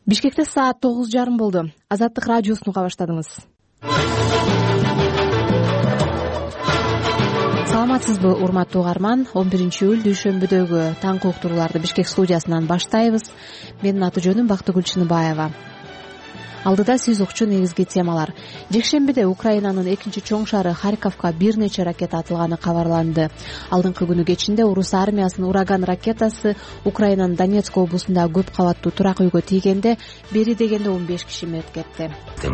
Бишкекте саат 9:30 болду. Азаттык радиосун уга баштадыңыз. Саламатсызбы, урматтуу угарман? 11-июль дүйшөмбүдөгү таңкы уктурууларды Бишкек студиясынан баштайбыз. Менин аты жөнүм Бактыгүл Чыныбаева. Алдыда сиз укчу негизги темалар. Жекшембиде Украинанын экинчи чоң шаары Харьковго бир нече ракета атылганы кабарланды. Алдыңкы күнү кечинде орус армиясынын Ураган ракетасы Украинанын Донецк облусундагы көп кабаттуу турак үйгө тийгенде, бери дегенде 15 киши мерт кетти.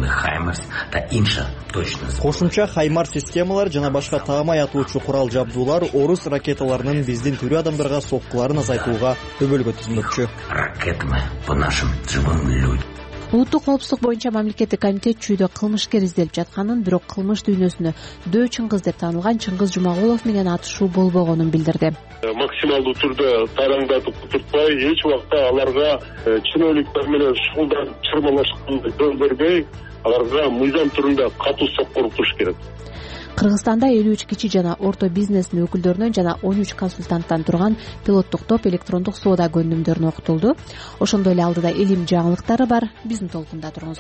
Кошумча Хаймар системалар жана башка таамай атуучу курал жабдуулар орус ракеталарынын биздин тирүү адамдарга соккуларын азайтууга өбөлгө түзмөкчү. Ракетами по нашим живым людям. Улуттук коопсуздук боюнча мамлекеттик комитет чүйдө кылмышкер изделип жатканын, бирок кылмыш дүйнөсүнө Дөө Чыңгыз деп таанылган Чыңгыз Жумагулов менен атышуу болбогонун билдирди. Максималдуу түрдө тараңдатып туртпай, эч убакта аларга чиновниктер менен шугулданып чырмалашканды жол бербей, аларга мыйзам түрүндө катуу соккор туруш керек. Кыргызстанда 53 кичи жана орто бизнестин өкүлдөрүнөн жана 13 консультанттан турган пилоттук топ электрондук соода көндүмдөрүн окутулду. Ошондой эле алдыда илим жаңылыктары бар. Биздин толкунда туруңуз.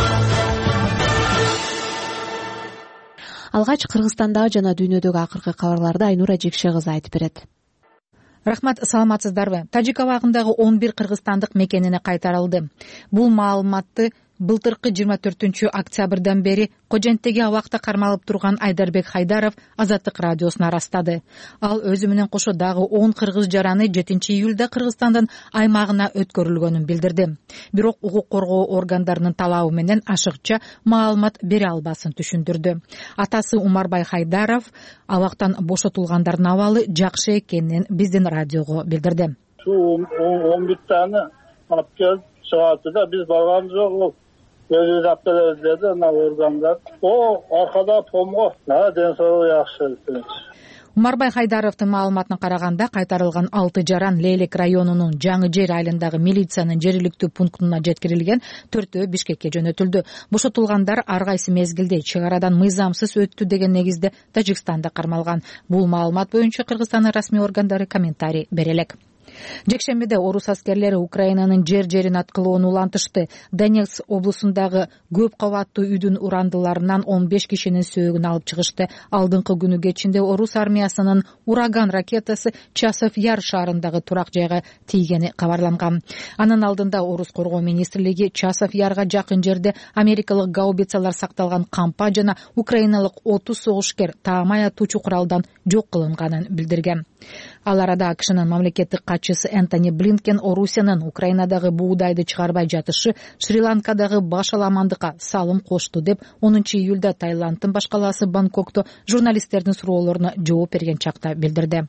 Алгач Кыргызстандагы жана дүйнөдөгү акыркы кабарларды Айнура Жекше кызы айтып берет. Рахмат, саламатсыздарбы? Тажик абагындагы 11 кыргызстандык мекенине кайтарылды. Бул маалыматты былтыркы 24-октябрдан бери Коженттеги абакта кармалып турган Айдарбек Хайдаров Азаттык радиосуна растады. Ал өзү менен кошо дагы 10 кыргыз жараны 7-июлда Кыргызстандын аймагына өткөрүлгөнүн билдирди. Бирок укук коргоо органдарынын талабы менен ашыкча маалымат бере албасын түшүндүрдү. Атасы Умарбай Хайдаров абактан бошотулгандардын абалы жакшы экенин биздин радиого билдирди. 11 таны алып келип чыгарды да, биз барганбыз жок. Өзү апталар dedi, ana organlar. O arkada pomgo. Ден соолугу жакшы. Умарбай Хайдаровдун маалыматына караганда, кайтарылган 6 жаран Лейлек районунун Жаңы Жер айылындагы милициянын жергиликтүү пунктуна жеткирилген, 4-өө Бишкекке жөнөтүлдү. Бошотулгандар ар кайсы мезгилде чек арадан мыйзамсыз өттү деген негизде Тажикстанда кармалган. Бул маалымат боюнча Кыргызстандын расмий органдары комментарий бере элек. Жекшембиде орус аскерлери Украинанын жерин аткылоону улантышты. Донецк облусундагы көп кабаттуу үйдүн урандыларынан 15 кишинин сөөгүн алып чыгышты. Алдыңкы күнү кечинде орус армиясынын Ураган ракетасы Часов Яр шаарындагы турак жайга тийгени кабарланган. Анын алдында орус коргоо министрлиги Часов Ярга жакын жерде америкалык гаубицалар сакталган кампа жана украиналык 30 согушкер таамай атуучу куралдан жок кылынганын билдирген. Ал арада АКШнын мамлекеттик катчысы Энтони Блинкен Орусиянын Украинадагы буудайды чыгарбай жатышы Шри-Ланкадагы баш аламандыкка салым кошту деп 10-июлда Таиланддын баш калаасы Бангкокто журналисттердин суроолоруна жооп берген чакта билдирди.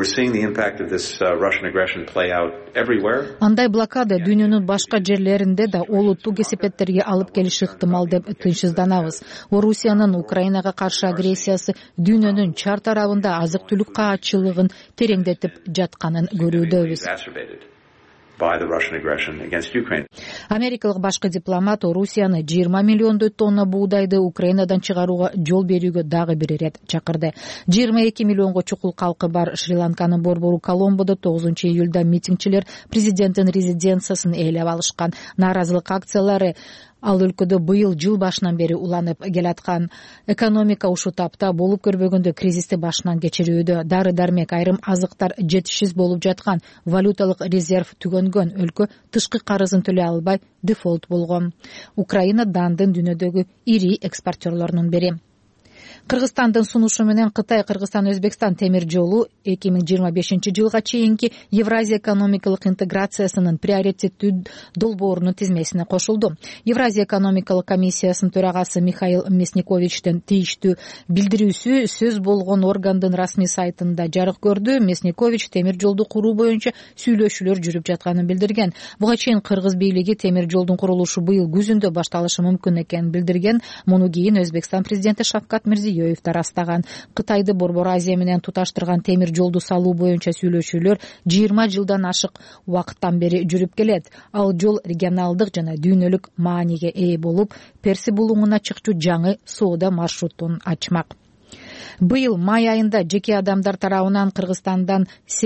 Андай блокада дүйнөнүн башка жерлеринде да олуттуу кесепеттерге алып келиши ыктымал деп тынчсызданабыз. Орусиянын Украинага каршы агрессиясы дүйнөнүн чар тарабында азык-түлүк каатчылыгын тереңдетип жатканын көрүүдөбүз. Америкалык башкы дипломат Орусияны 20 миллиондой тонна буудайды Украинадан чыгарууга жол берүүгө дагы бир ирет чакырды. 22 миллионго чукул калкы бар Шри-Ланканын борбору Коломбодо 9-июлда митингчилер президенттин резиденциясын ээлеп алышкан. Нааразылык акциялары ал өлкөдө быйыл жыл башынан бери уланып келаткан. Экономика ушул тапта болуп көрбөгөндө кризисти башынан кечирүүдө. Дары-дармек айрым азыктар жетишсиз болуп жаткан. Валюталык резерв түгөнгөн. Өлкө тышкы карызын төлөй албай дефолт болгон. Украина дандын дүйнөдөгү ири экспортерлорунун бири. Кыргызстандын сунушу менен Кытай Кыргызстан-Өзбекстан темир жолу 2025-жылга чейинки Евразия экономикалык интеграциясынын приоритеттүү долбоорунун тизмесине кошулду. Евразия экономикалык комиссиясынын төрагасы Михаил Мясниковичтин тийиштүү билдирүүсү сөз болгон органдын расмий сайтында жарык көрдү. Мясникович темир жолду куруу боюнча сүйлөшүүлөр жүрүп жатканын билдирген. Буга чейин кыргыз бийлиги темир жолдун курулушу быйыл күзүндө башталышы мүмкүн экенин билдирген. Муну кийин Өзбекстан президенти Шавкат Мирзиёев тарастаган. Кытайды Борбор Азия менен туташтырган темир жолду салуу боюнча сүйлөшүүлөр 20 жылдан ашык убакыттан бери жүрүп келет. Ал жол регионалдык жана дүйнөлүк мааниге ээ болуп, Перси булуңуна чыкчу жаңы соода маршрутун ачмак. Быйыл май айында жеке адамдар тарабынан Кыргызстандан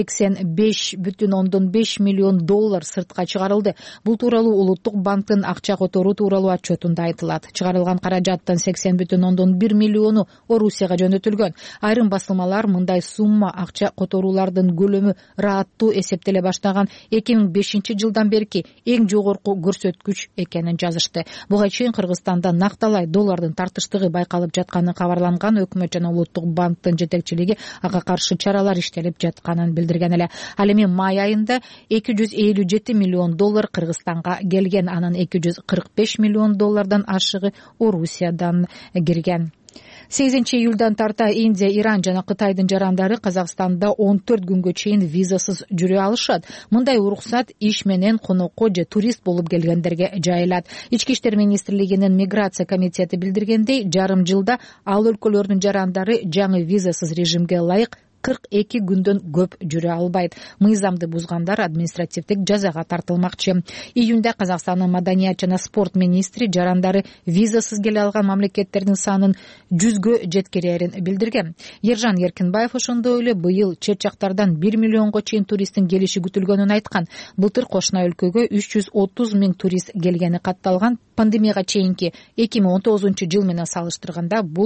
$85,5 миллион сыртка чыгарылды. Бул тууралуу Улуттук банктын акча которуу тууралуу отчетунда айтылат. Чыгарылган каражаттын 80,1 миллиону Орусияга жөнөтүлгөн. Айрым басылмалар мындай сумма акча которуулардын көлөмү ырааттуу эсептеле баштаган 2005-жылдан берки эң жогорку көрсөткүч экенин жазышты. Буга чейин Кыргызстанда накталай доллардын тартыштыгы байкалып жатканы кабарланган. Өкмөт жана Улуттук банктын жетекчилиги ага каршы чаралар иштелип жатканын билдирген эле. Ал эми май айында $257 миллион Кыргызстанга келген, анын $245 миллион ашыгы Орусиядан кирген. 8-июлдан тарта Индия, Иран жана Кытайдын жарандары Казакстанда 14 күнгө чейин визасыз жүрө алышат. Мындай уруксат иш менен конокко же турист болуп келгендерге жайылат. Ички иштер министрлигинин миграция комитети билдиргендей, жарым жылда ал өлкөлөрдүн жарандары жаңы визасыз режимге ылайык 42 күндөн көп жүрө албайт. Мыйзамды бузгандар административдик жазага тартылмакчы. Июнда Казакстандын маданият жана спорт министри жарандары визасыз келе алган мамлекеттердин санын 100гө жеткирерин билдирген. Ержан Эркинбаев ошондой эле быйыл чет жактардан 1 миллионго чейин туристтин келиши күтүлгөнүн айткан. Былтыр кошуна өлкөгө 330 миң турист келгени катталган. Пандемияга чейинки 2019 менен салыштырганда бул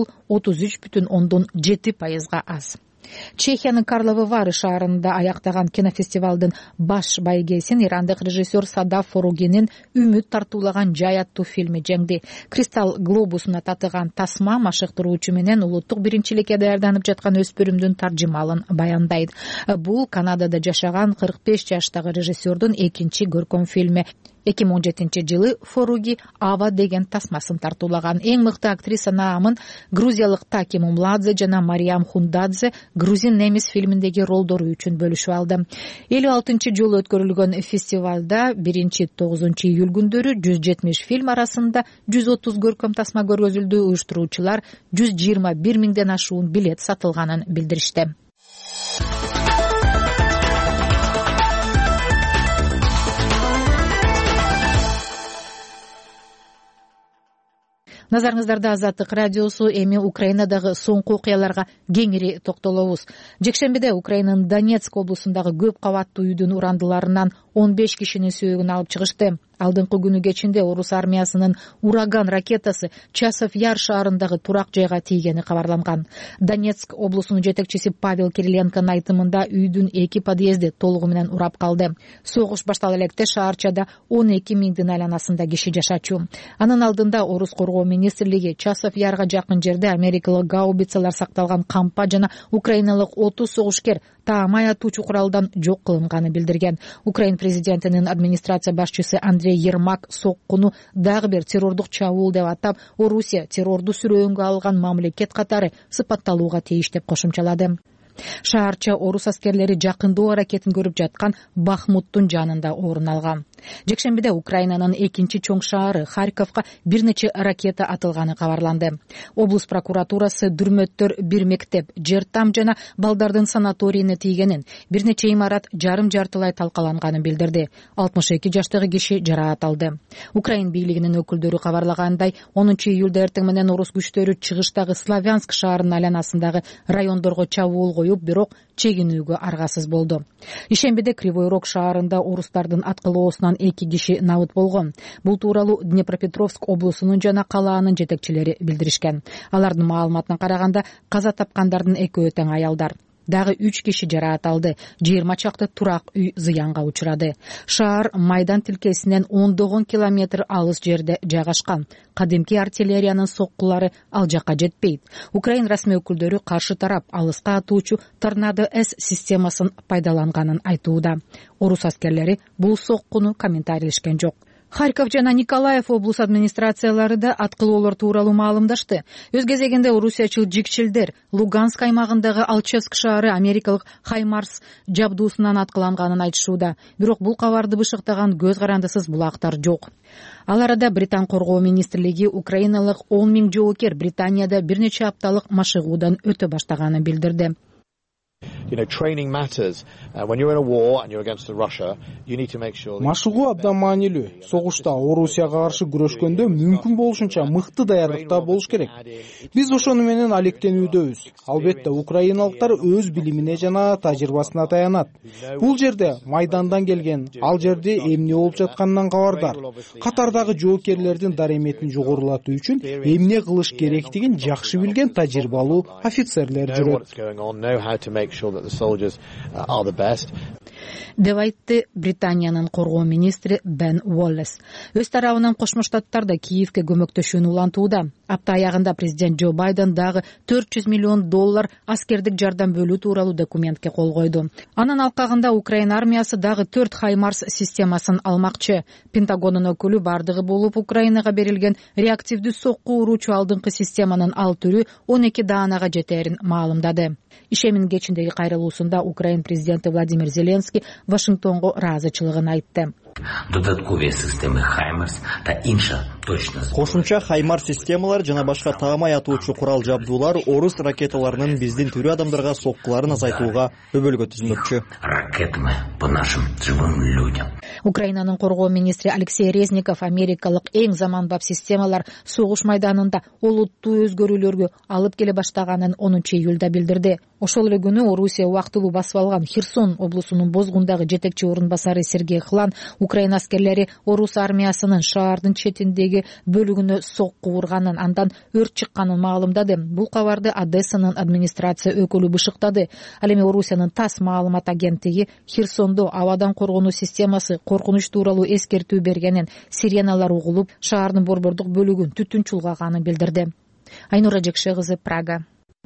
33,7% аз. Чехиянын Карловы Вары шаарында аяктаган кинофестивалдын баш байгесин ирандык режиссер Садаф Форугинин үмүт тартуулаган жай аттуу фильми жеңди. Кристалл глобусуна татыган тасма машыктыруучу менен улуттук биринчиликке даярданып жаткан өспүрүмдүн таржымалын баяндайт. Бул Канадада жашаган 45 жаштагы режиссердун экинчи көркөм фильми. 2017-жылы Форуги Ава деген тасмасын тартуулаган. Эң мыкты актриса наамын грузиялык Таки Мумладзе жана Мариам Хундадзе грузин немис фильминдеги ролдору үчүн бөлүшүп алды. 56-жолу өткөрүлгөн фестивалда 1-9 июль күндөрү 170 фильм арасында 130 көркөм тасма көргөзүлдү. Уюштуруучулар 121 миңден ашуун билет сатылганын билдиришти. Назарыңыздарда Азаттык радиосу. Эми Украинадагы соңку окуяларга кеңири токтолобуз. Жекшембиде Украинанын Донецк облусундагы көп кабаттуу үйдүн урандыларынан 15 кишинин сөөгүн алып чыгышты. Алдыңкы күнү кечинде орус армиясынын ураган ракетасы Часов Яр шаарындагы турак жайга тийгени кабарланган. Донецк облусунун жетекчиси Павел Кириленконун айтымында үйдүн 2 подъезди толугу менен урап калды. Согуш баштала электе шаарчада 12 миңдин айланасында киши жашачу. Анын алдында орус коргоо министрлиги Часов Ярга жакын жерде америкалык гаубицалар сакталган кампа жана украиналык 30 согушкер таамай атуучу куралдан жок кылынганы билдирген. Украин президентинин администрация башчысы Андрей Ермак соккуну дагы бир террордук чабуул деп атап, Орусия террорду сүрөөнгө алган мамлекет катары сыпатталууга тийиш деп кошумчалады. Шаарча орус аскерлери жакындоо аракетин көрүп жаткан Бахмуттун жанында орун алган. Жекшембиде Украинанын экинчи чоң шаары Харьковго бир нече ракета атылганы кабарланды. Облус прокуратурасы дүрмөттөр бир мектеп, жер там жана балдардын санаторийине тийгенин, бир нече имарат жарым-жартылай талкаланганын билдирди. 62 жаштагы киши жараат алды. Украин бийлигинин өкүлдөрү кабарлагандай, 10 июлда эртең менен орус күчтөрү чыгыштагы Славянск шаарынын айланасындагы райондорго чабуул коюп, бирок чегинүүгө аргасыз болду. Ишембиде Кривой Рог шаарында орустардын аткылоосунан 2 киши набыт болгон. Бул тууралуу Днепропетровск облусунун жана калаанын жетекчилери билдиришкен. Алардын маалыматына караганда, каза тапкандардын экөө тең аялдар. Дагы 3 киши жараат алды. 20 чакты турак үй зыянга учурады. Шаар Майдан тилкесинен 10 километр алыс жерде жайгашкан. Кадимки артиллериянын соккулары ал жакка жетпейт. Украин расмий өкүлдөрү каршы тарап алыска атуучу Торнадо С системасын пайдаланганын айтууда. Орус аскерлери бул соккуну комментарийлешкен жок. Харьков жана Николаев облус администрациялары да аткылоолор тууралуу маалымдашты. Өз кезегинде орусиячыл жикчилдер Луганск аймагындагы Алчевск шаары америкалык Хаймарс жабдуусунан аткыланганын айтышууда. Бирок бул кабарды бышыктаган көз карандысыз булактар жок. Ал арада Британ коргоо министрлиги украиналык 10 миң жоокер Британияда бир нече апталык машыгуудан өтө баштаганын билдирди. Машыгуу абдан маанилүү. Согушта Орусияга каршы күрөшкөндө мүмкүн болушунча мыкты даярдыкта болуш керек. Биз ошону менен алектенүүдөбүз. Албетте украиналыктар өз билимине жана тажрыйбасына таянат. Бул жерде майдандан келген, ал жерде эмне болуп жатканынан кабардар. Катардагы жоокерлердин дареметин жогорулатуу үчүн эмне кылыш керектигин жакшы билген тажрыйбалуу офицерлер жүрөт. деп айтты Британиянын коргоо министри Бен Уоллес. Өз тарабынан Кошмо Штаттар да Киевке көмөктөшүүнү улантууда. Апта аягында президент Джо Байден дагы $400 миллион аскердик жардам бөлүү тууралуу документке кол койду. Анын алкагында Украина армиясы дагы 4 Хаймарс системасын алмакчы. Пентагонун өкүлү бардыгы болуп Украинага берилген реактивдүү сокку уруучу алдыңкы системанын ал түрү 12 даанага жетерин маалымдады. Ишемин кечиндеги кайрылуусунда Украин президенти Владимир Зеленский Вашингтонго ыраазычылыгын айтты. Додаткові системи Хаймарс та інша точність. Кошумча Хаймарс системалар жана башка таамай атуучу курал жабдуулар орус ракеталарынын биздин тирүү адамдарга соккуларын азайтууга өбөлгө түзмөкчү. Ракетами по нашим живым людям. Украинанын коргоо министри Алексей Резников америкалык эң заманбап системалар согуш майданында олуттуу өзгөрүүлөргө алып келе баштаганын 10-июлда билдирди. Ошол эле күнү Орусия убактылуу басып алган Херсон облусунун Бозгундагы жетекчи орун басары Сергей Хлан Украина аскерлери орус армиясынын шаардын четиндеги бөлүгүнө сокку урганын, андан өрт чыкканын маалымдады. Бул кабарды Одессанын администрация өкүлү бышыктады. Ал эми Орусиянын ТАСС маалымат агенттиги Херсондо абадан коргонуу системасы коркунуч тууралуу эскертүү бергенин, сиреналар угулуп, шаардын борбордук бөлүгүн түтүн чулгаганын билдирди. Айнура Жекше кызы, Прага.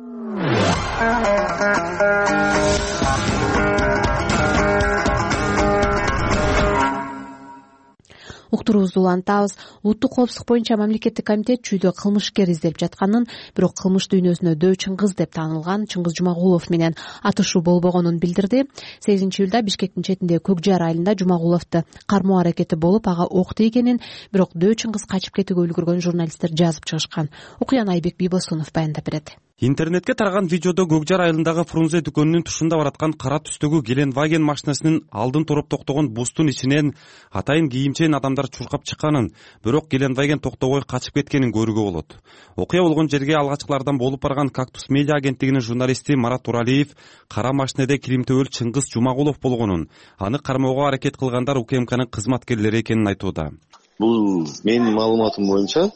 Уктуруубузду улантабыз. Улуттук коопсуздук боюнча мамлекеттик комитет чүйдө кылмышкер издеп жатканын, бирок кылмыш дүйнөсүнө дөө Чыңгыз деп таанылган Чыңгыз Жумагулов менен атышуу болбогонун билдирди. 8-июлда Бишкектин четиндеги Көкжар айылында Жумагуловду кармоо аракети болуп, ага ок тийгенин, бирок дөө Чыңгыз качып кетүүгө үлгүргөн журналисттер жазып чыгышкан. Окуяны Айбек Бийбосунов баяндап берет. Интернетке тараган видеодо Көкжар айылындагы Фрунзе дүкөнүнүн тушунда бараткан кара түстөгү Геленваген машинасынын алдын туруп токтогон бустун ичинен атайын кийимчен адамдар чуркап чыкканын, бирок Геленваген токтобой качып кеткенин көрүүгө болот. Окуя болгон жерге алгачкылардан болуп барган Кактус медиа агенттигинин журналисти Марат Туралиев кара машинеде килимтөбөл Чыңгыз Жумагулов болгонун, аны кармоого аракет кылгандар УКМКнын кызматкерлери экенин айтууда. Бул менин маалыматым боюнча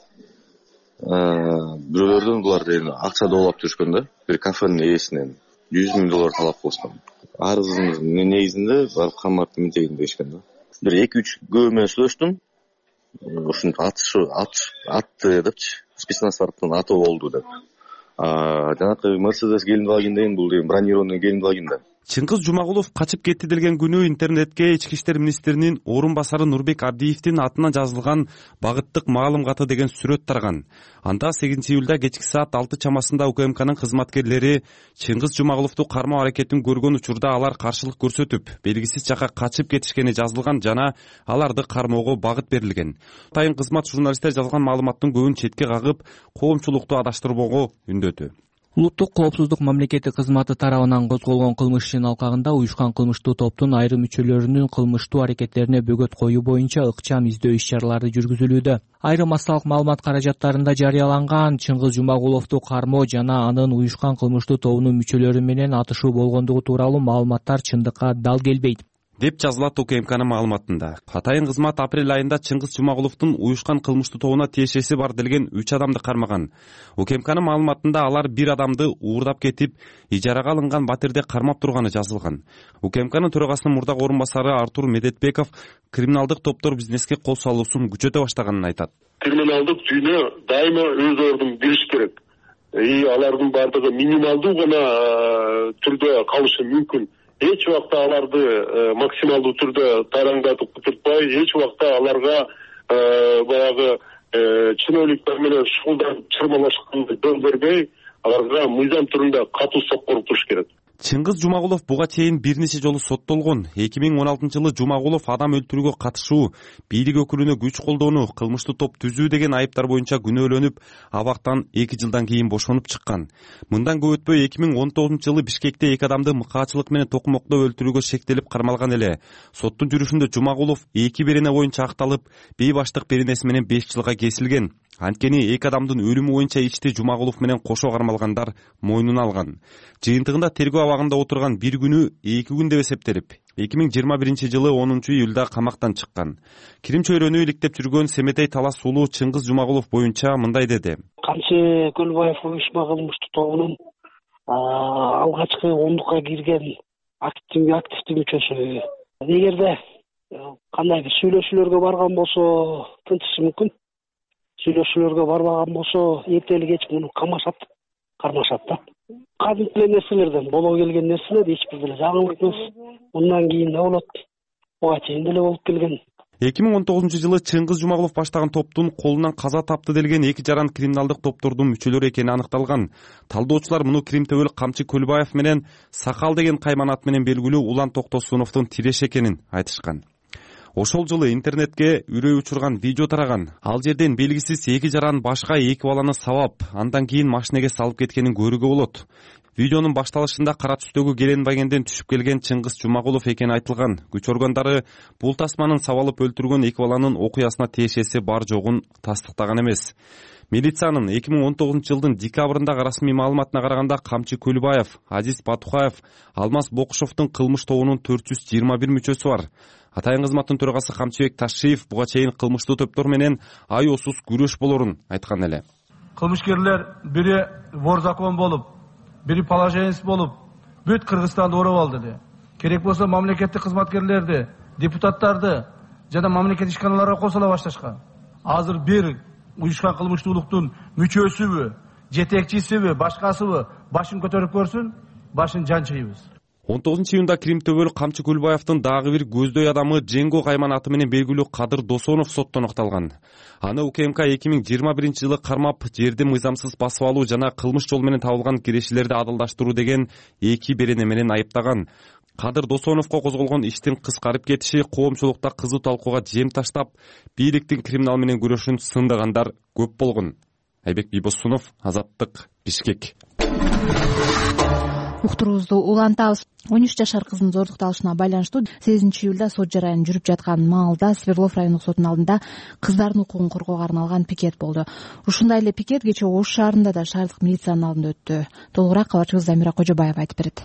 бирөөлөрдөн булар акча доолап жүрүшкөн да. Бир кафенин ээсинен $100 000 талап кылышкан. Арыздын негизинде барып камап ментегин дешкен да. Бир 2-3 күн менен сүйлөштүм. Ушинтип атты депчи. Спецназдардан атуу болду деп. Жанакы Мерседес Геленваген деген бул бронированный Геленваген да. Чыңгыз Жумагулов качып кетти делген күнү интернетке ички иштер министринин орун басары Нурбек Абдиевдин атынан жазылган багыттык маалым каты деген сүрөт тарган. Анда 8-июлда кечки саат 6 чамасында УКМКнын кызматкерлери Чыңгыз Жумагуловду кармоо аракетин көргөн учурда алар каршылык көрсөтүп, белгисиз жака качып кетишкени жазылган жана аларды кармоого багыт берилген. Атайын кызмат журналисттер жазган маалыматтын көбүн четке кагып, коомчулукту адаштырбоого үндөдү. Улуттук коопсуздук мамлекеттик кызматы тарабынан козголгон кылмыш ишинин алкагында уюшкан кылмыштуу топтун айрым мүчөлөрүнүн кылмыштуу аракеттерине бөгөт коюу боюнча ыкчам издөө иш-чаралары жүргүзүлүүдө. Айрым массалык маалымат каражаттарында жарыяланган Чыңгыз Жумагуловду кармоо жана анын уюшкан кылмыштуу тобунун мүчөлөрү менен атышуу болгондугу тууралуу маалыматтар чындыкка дал келбейт деп жазылат УКМКнын маалыматында. Атайын кызмат апрель айында Чыңгыз Жумагуловдун уюшкан кылмыштуу тобуна тиешеси бар делген 3 адамды кармаган. УКМКнын маалыматында алар бир адамды уурдап кетип, ижарага алынган батирде кармап турганы жазылган. УКМКнын төрагасынын мурдагы орун басары Артур Медетбеков криминалдык топтор бизнеске кол салуусун күчөтө баштаганын айтат. Криминалдык дүйнө дайыма өз ордун билиш керек. Алардын бардыгы минималдуу гана түрдө калышы мүмкүн. Эч убакта аларды максималдуу түрдө тараңдатып кутуртпай, эч убакта аларга баягы чиновниктер менен шуулданып чырмалашканды жол бербей, аларга мыйзам түрүндө катуу сокко туруш керек. Чыңгыз Жумагулов буга чейин бир нече жолу соттолгон. 2016-жылы Жумагулов адам өлтүрүүгө катышуу, бийлик өкүлүнө күч колдоону, кылмыштуу топ түзүү деген айыптар боюнча күнөөлөнүп, абактан 2 жылдан кийин бошонуп чыккан. Мындан көп өтпөй 2019-жылы Бишкекте 2 адамды мыкаачылык менен токмоктоо өлтүрүүгө шектелип кармалган эле. Соттун жүрүшүндө Жумагулов 2 берене боюнча акталып, бейбаштык беренеси менен 5 жылга кесилген. Анткени 2 адамдын өлүмү боюнча ичти Жумагулов менен кошо кармалгандар мойнуна алган. Жыйынтыгында тергөө абагында отурган 1 күнү 2 күн деп эсептелип, 2021-жылы 10-июлда камактан чыккан. Кирим чөйрөнү иликтеп жүргөн Семетей Талас уулу Чыңгыз Жумагулов боюнча мындай деди. Камчы Көлбаев уюшма кылмыштуу тобунун алгачкы 10дукка кирген активдүү мүчөсү. Эгерде кандайдыр сүйлөшүүлөргө барган болсо тынчышы мүмкүн. Сүйлөшүүлөргө барбаган болсо эртели кеч муну кармашат да. Кадимки нерселерден боло келген нерселер эч бир деле жаңылык эмес. Мындан кийин да болот. Буга чейин деле болуп келген. 2019-жылы Чыңгыз Жумагулов баштаган топтун колунан каза тапты делген 2 жаран криминалдык топтордун мүчөлөрү экени аныкталган. Талдоочулар муну Кримтөбөл Камчы Көлбаев менен Сакал деген кайманат менен белгилүү Улан Токтосуновдун тиреши экенин айтышкан. Ошол жылы интернетке үрөй учурган видео тараган. Ал жерден белгисиз 2 жаран башка 2 баланы сабап, андан кийин машинеге салып кеткенин көрүүгө болот. Видеонун башталышында кара түстөгү Керенбагенден түшүп келген Чыңгыз Жумагулов экени айтылган. Күч органдары бул тасманын сабалып өлтүргөн 2 баланын окуясына тиешеси бар жогун тастыктаган эмес. Милициянын 2019-жылдын декабрындагы расмий маалыматына караганда Камчы Көлбаев, Азиз Батукаев, Алмаз Бокушовдун кылмыш тобунун 421 мүчөсү бар. Атайын кызматтын төрагасы Камчыбек Ташиев буга чейин кылмыштуу топтор менен айоосуз күрөш болорун айткан эле. Кылмышкерлер бири вор закон болуп, бири положенец болуп, бүт Кыргызстанды ороп алды. Керек болсо мамлекеттик кызматкерлерди, депутаттарды жана мамлекеттик ишканаларга косула башташкан. Азыр бир уюшкан кылмыштуулуктун мүчөсүбү, жетекчисиби, башкасыбы башын көтөрүп көрсүн, башын жанчыйбыз. 19-июнда Кримтөбөл Камчы Көлбаевдин дагы бир көздөй адамы Женго кайманаты менен белгилүү Кадыр Досонов соттон акталган. Аны УКМК 2021-жылы кармап, жерди мыйзамсыз басып алуу жана кылмыш жол менен табылган кирешилерди адалдаштыруу деген 2 берене менен айыптаган. Кадыр Досоновго козголгон иштин кыскарып кетиши коомчулукта кызуу талкууга жем таштап, бийликтин криминал менен күрөшүн сындагандар көп болгон. Айбек Бийбосунов, Азаттык, Бишкек. Уктуруубузду улантабыз. 13 жашар кыздын зордукталышына байланыштуу 8-июлда сот жарайын жүрүп жаткан маалда Свердлов райондук сотунун алдында кыздардын укугун коргоого арналган пикет болду. Ушундай эле пикет кечээ Ош шаарында да шаардык милициянын алдында өттү. Толугураак кабарчыбыз Замира Кожобаева айтып берет.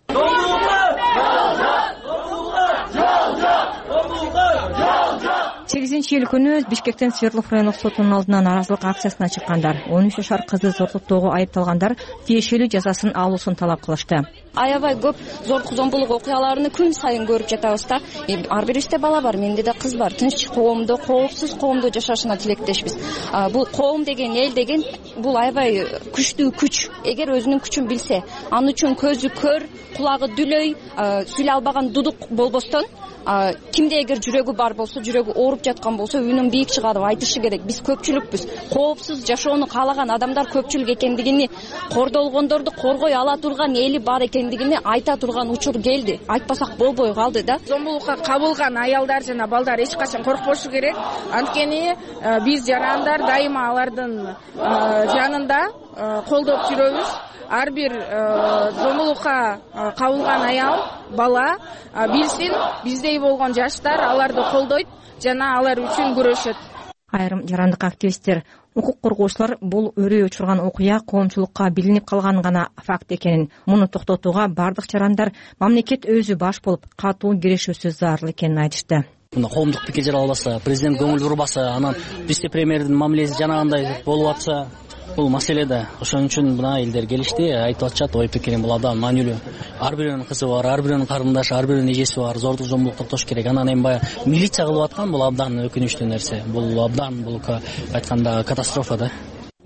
8-июль күнү Бишкектен Свердлов райондук сотунун алдына нааразылык акциясына чыккандар. 13 жашар кызды зордуктоого айыпталгандар тиешелүү жазасын алуусун талап кылышты. Аябай көп зордук зомбулук окуяларын күн сайын көрүп жатабыз да. Ар бирибизде бала бар, менде да кыз бар. Тынч коомдо, коопсуз коомдо жашашына тилектешпиз. Бул коом деген, эл деген бул аябай күчтүү күч. Эгер өзүнүн күчүн билсе, анын үчүн көзү көр, кулагы дүлөй, сүйлөй албаган дудук болбостон, кимде эгер жүрөгү бар болсо, жүрөгү ооруп жаткан болсо, үнүн бийик чыгарып айтышы керек. Биз көпчүлүкпүз. Коопсуз жашоону каалаган адамдар көпчүлүк экендигини, кордолгондорду коргой ала турган эли бар экендигини айта турган учур келди. Айтпасак болбой калды да. Зомбулукка кабылган аялдар жана балдар эч качан коркпошу керек. Анткени биз жарандар дайыма алардын жанында колдоп жүрөбүз. Ар бир зомбулукка кабылган аял, бала билсин, биздей болгон жаштар аларды колдойт жана алар үчүн күрөшөт. Айрым жарандык активисттер, укук коргоочулар бул өрөй учурган окуя коомчулукка билинип калган гана факт экенин, муну токтотууга бардык жарандар мамлекет өзү баш болуп катуу кирешүүсү зарыл экенин айтышты. Мына коомдук пикет жаралбаса, президент көңүл бурбаса, анан вице премьердин мамилеси жанагындай болуп атса, бул маселе да. Ошон үчүн мына элдер келишти, айтып атышат, ой пикирин бул абдан маанилүү. Ар биринин кызы бар, ар биринин карындашы, ар биринин эжеси бар, зордук зомбулук токтош керек. Анан эми баягы милиция кылып аткан бул абдан өкүнүчтүү нерсе. Бул абдан, бул айтканда катастрофа да.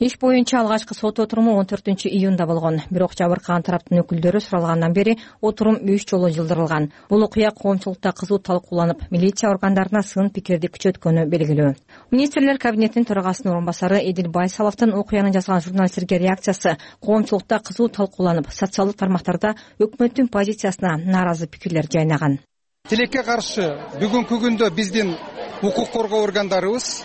Иш боюнча алгачкы сот отуруму 14 июнда болгон. Бирок жабыркаган тараптын өкүлдөрү суралгандан бери отурум 3 жолу жылдырылган. Бул окуя коомчулукта кызуу талкууланып, милиция органдарына сын пикирди күчөткөнү белгилүү. Министрлер кабинетинин төрагасынын орун басары Эдил Байсаловдун окуяны жазган журналисттерге реакциясы коомчулукта кызуу талкууланып, социалдык тармактарда өкмөттүн позициясына нааразы пикирлер жайнаган. Тилекке каршы бүгүнкү күндө биздин укук коргоо органдарыбыз,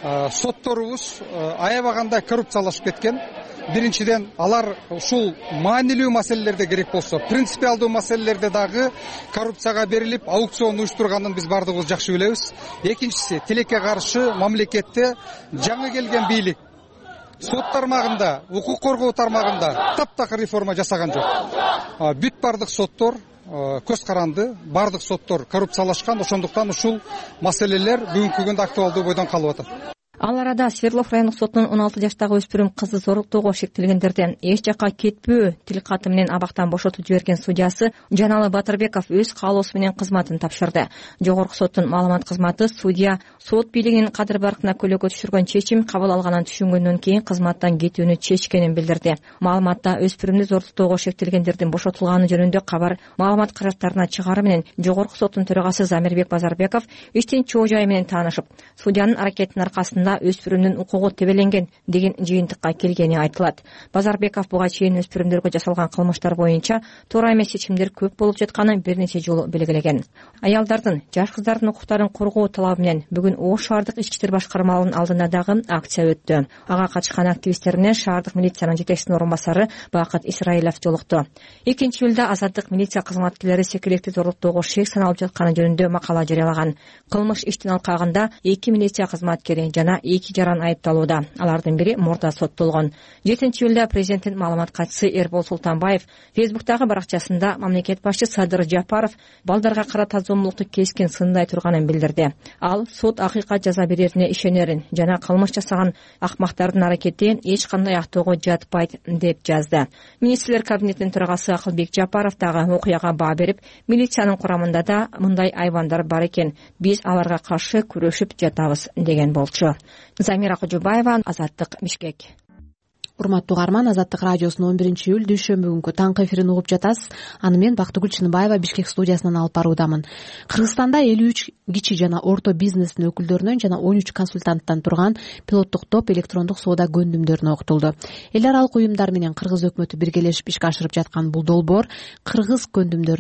сотторубуз аябаганда коррупциялашып кеткен. Биринчиден, алар ушул маанилүү маселелерде керек болсо, принципиалдуу маселелерде дагы коррупцияга берилип, аукцион уюштурганын биз бардыгыбыз жакшы билебиз. Экинчиси, тилекке каршы мамлекетте жаңы келген бийлик сот тармагында, укук коргоо тармагында таптакыр реформа жасаган жок. Бүт бардык соттор көз каранды, бардык соттор коррупциялашкан, ошондуктан ушул маселелер бүгүнкү күндө актуалдуу бойдон калып атат. Ал арада Свердлов райондук сотунун 16 жаштагы өспүрүм кызды зорлуктоого шектелгендерден эч жакка кетпөө тил каты менен абактан бошотуп жиберген судьясы Жаналы Батырбеков өз каалоосу менен кызматын тапшырды. Жогорку соттун маалымат кызматы судья сот бийлигинин кадыр баркына көйгөй түшүргөн чечим кабыл алганын түшүнгөндөн кийин кызматтан кетүүнү чечкенин билдирди. Маалыматта өспүрүмдү зорлуктоого шектелгендердин бошотулганы жөнүндө кабар маалымат каражаттарына чыгаары менен жогорку соттун төрагасы Замирбек Базарбеков иштин чоо жайы менен таанышып, судьянын аракетинин аркасында өспүрүмдүн укугу тебеленген деген жыйынтыкка келгени айтылат. Базарбеков буга чейин өспүрүмдөргө жасалган кылмыштар боюнча туура эмес чечимдер көп болуп жатканын бир нече жолу белгилеген. Аялдардын, жаш кыздардын укуктарын коргоо талабы менен бүгүн Ош шаардык ички иштер башкармалыгынын алдында дагы акция өттү. Ага катышкан активисттер менен шаардык милициянын жетекчисинин орун басары Бакыт Исраилов жолукту. 2-июлда Азаттык милиция кызматкерлери секилекти зорлуктоого шек саналып жатканы жөнүндө макала жарыялаган. Кылмыш иштин алкагында 2 милиция кызматкери жана 2 жаран айыпталууда. Алардын бири мурда соттолгон. 7-июлда президенттин маалымат катчысы Эрбол Султанбаев Фейсбуктагы баракчасында мамлекет башчы Садыр Жапаров балдарга карата зомбулукту кескен сындай турганын билдирди. Ал сот акыйкат жаза берерине ишенерин жана кылмыш жасаган акмактардын аракети эч кандай актоого жатпайт деп жазды. Министрлер кабинетинин төрагасы Акылбек Жапаров дагы окуяга баа берип, милициянын курамында да мындай айбандар бар экен. Биз аларга каршы күрөшүп жатабыз деген болчу. Замира Кожубаева, Азаттык, Бишкек. Урматтуу угарман, Азаттык радиосунун 11-июль дүйшөмбү күнкү таңкы эфирин угуп жатасыз. Аны мен Бактыгүл Чыныбаева Бишкек студиясынан алып баруудамын. Кыргызстанда 53 кичи жана орто бизнестин өкүлдөрүнөн жана 13 консультанттан турган пилоттук топ электрондук соода көндүмдөрүнө окутулду. Эл аралык уюмдар менен кыргыз өкмөтү биргелешип ишке ашырып жаткан бул долбоор кыргыз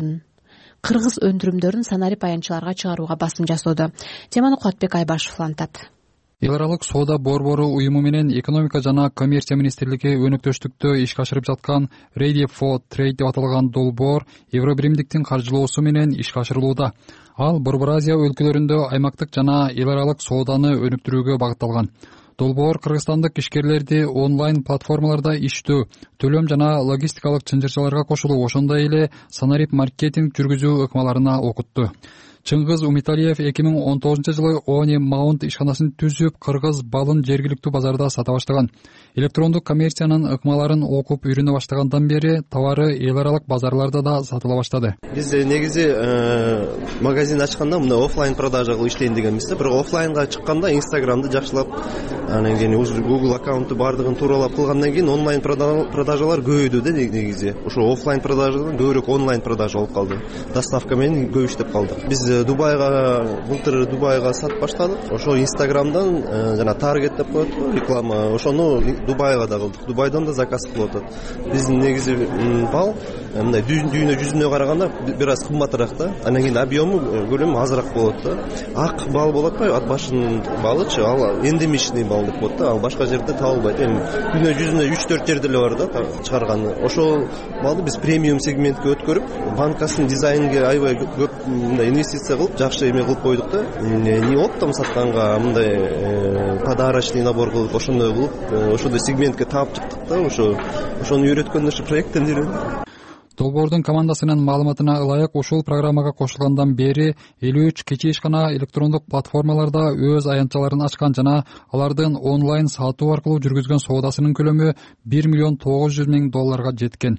өндүрүмдөрүн санарип аянтчыларга чыгарууга басым жасоодо. Теманы Кубатбек Айбашев улантат. Эл аралык соода борбору уюму менен экономика жана коммерция министрлиги өнөктөштүктө ишке ашырып жаткан Ready for Trade деп аталган долбоор Евробиримдиктин каржылоосу менен ишке ашырылууда. Ал Борбор Азия өлкөлөрүндө аймактык жана эл аралык сооданы өнүктүрүүгө багытталган. Долбоор кыргызстандык ишкерлерди онлайн платформаларда иштөө, төлөм жана логистикалык чынжырчаларга кошулуу, ошондой эле санарип маркетинг жүргүзүү ыкмаларына окутту. Чыңгыз Умиталиев 2019-жылы Они Маунт ишканасын түзүп, кыргыз балын жергиликтүү базарда сата баштаган. Электрондук коммерциянын ыкмаларын окуп үйрөнө баштагандан бери товары эл аралык базарларда да сатыла баштады. Биз негизи магазин ачканда мындай офлайн продажа кылып иштейин дегенбиз да, бирок офлайнга чыкканда Инстаграмды жакшылап, анан кийин Google аккаунтту бардыгын тууралап кылгандан кийин онлайн продажалар көбөйдү да негизи. Ошо офлайн продажадан көбүрөөк онлайн продажа болуп калды. Доставка менен көп иштеп калдык. Биз былтыр Дубайга сатып баштадык. Ошо Инстаграмдан жана таргет деп коет реклама, ошону Дубайга да кылдык. Дубайдан да заказ кылып атат. Биздин негизи бал мындай дүйнө жүзүнө караганда бир аз кымбатыраак да. Анан кийин объему, көлөмү азыраак болот да. Ак бал болот атпайбы? Ат башынын балычы, ал эндемичный бал деп коет да. Ал башка жерде табылбайт. Эми дүйнө жүзүнө 3-4 жерде эле бар да чыгарганы. Ошол балды биз премиум сегментке өткөрүп, банкасын дизайнге аябай көп мындай инвестиция кылып, жакшы эме кылып койдук да. Не оптом сатканга мындай подарочный набор кылып, ошондой кылып, ошондой сегментке таап чыктык да. Ошону үйрөткөндө ушу проекттен үйрөндүк. Долбоордун командасынын маалыматына ылайык, ушул программага кошулгандан бери 53 кичи ишкана электрондук платформаларда өз аянтчаларын ачкан жана алардын онлайн сатуу аркылуу жүргүзгөн соодасынын көлөмү $1,9 миллион жеткен.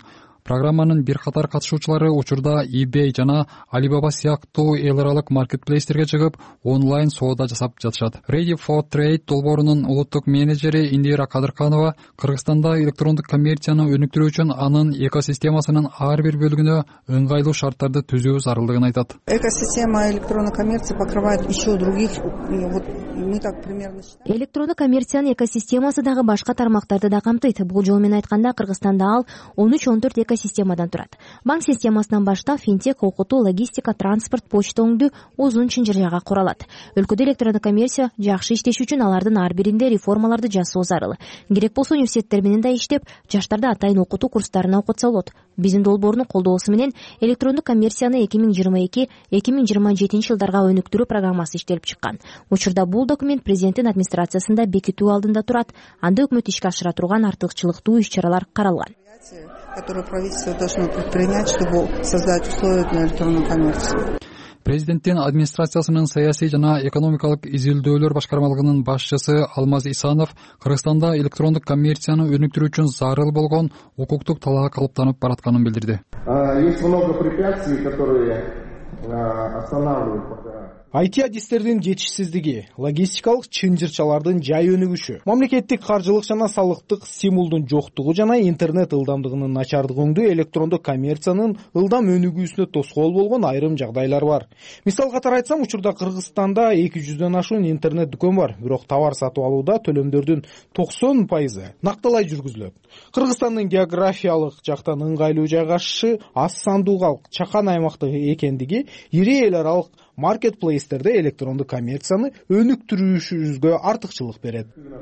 Программанын бир катар катышуучулары учурда eBay жана Alibaba сыяктуу эл аралык маркетплейстерге чыгып, онлайн соода жасап жатышат. Ready for Trade долбоорунун улуттук менеджери Индира Кадырканова Кыргызстанда электрондук коммерцияны өнүктүрүү үчүн анын экосистемасынын ар бир бөлүгүнө ыңгайлуу шарттарды түзүү зарылдыгын айтат. Экосистема электронной коммерции покрывает еще других. Мы так примерно считаем. Электрондук коммерциянын экосистемасы дагы башка тармактарды да камтыйт. Бул жол менен айтканда Кыргызстанда ал 13-14 экосистемадан турат. Банк системасынан баштап финтех, окутуу, логистика, транспорт, почта өңдүү узун чынжыржага куралат. Өлкөдө электрондук коммерция жакшы иштеши үчүн алардын ар биринде реформаларды жасоо зарыл. Керек болсо университеттер менен да иштеп, жаштарды атайын окутуу курстарына окутса болот. Биздин долбоордун колдоосу менен электрондук коммерцияны 2022-2027 жылдарга өнүктүрүү программасы иштелип чыккан. Учурда бул документ президенттин администрациясында бекитүү алдында турат. Анда өкмөт ишке ашыра турган артыкчылыктуу иш-чаралар каралган. Которые правительство должно предпринять, чтобы создать условия для электронной коммерции. Президенттин администрациясынын саясий жана экономикалык изилдөөлөр башкармалыгынын башчысы Алмаз Исанов Кыргызстанда электрондук коммерцияны өнүктүрүү үчүн зарыл болгон укуктук талаа калыптанып баратканын билдирди. Есть много препятствий, которые останавливают. IT-адистердин жетишсиздиги, логистикалык чынжырчалардын жай өнүгүшү, мамлекеттик каржылык жана салыктык стимулдун жоктугу жана интернет ылдамдыгынын начардыгы электрондук коммерциянын ылдам өнүгүүсүнө тоскоол болгон айрым жагдайлар бар. Мисал катары айтсам, учурда Кыргызстанда 200дөн ашуун интернет дүкөн бар, бирок товар сатып алууда төлөмдөрдүн 90% накталай жүргүзүлөт. Кыргызстандын географиялык жактан ыңгайлуу жайгашышы, аз сандуу калк, чакан аймактагы экендиги ири эл аралык маркетплейстерде электрондук коммерцияны өнүктүрүүшүбүзгө артыкчылык берет.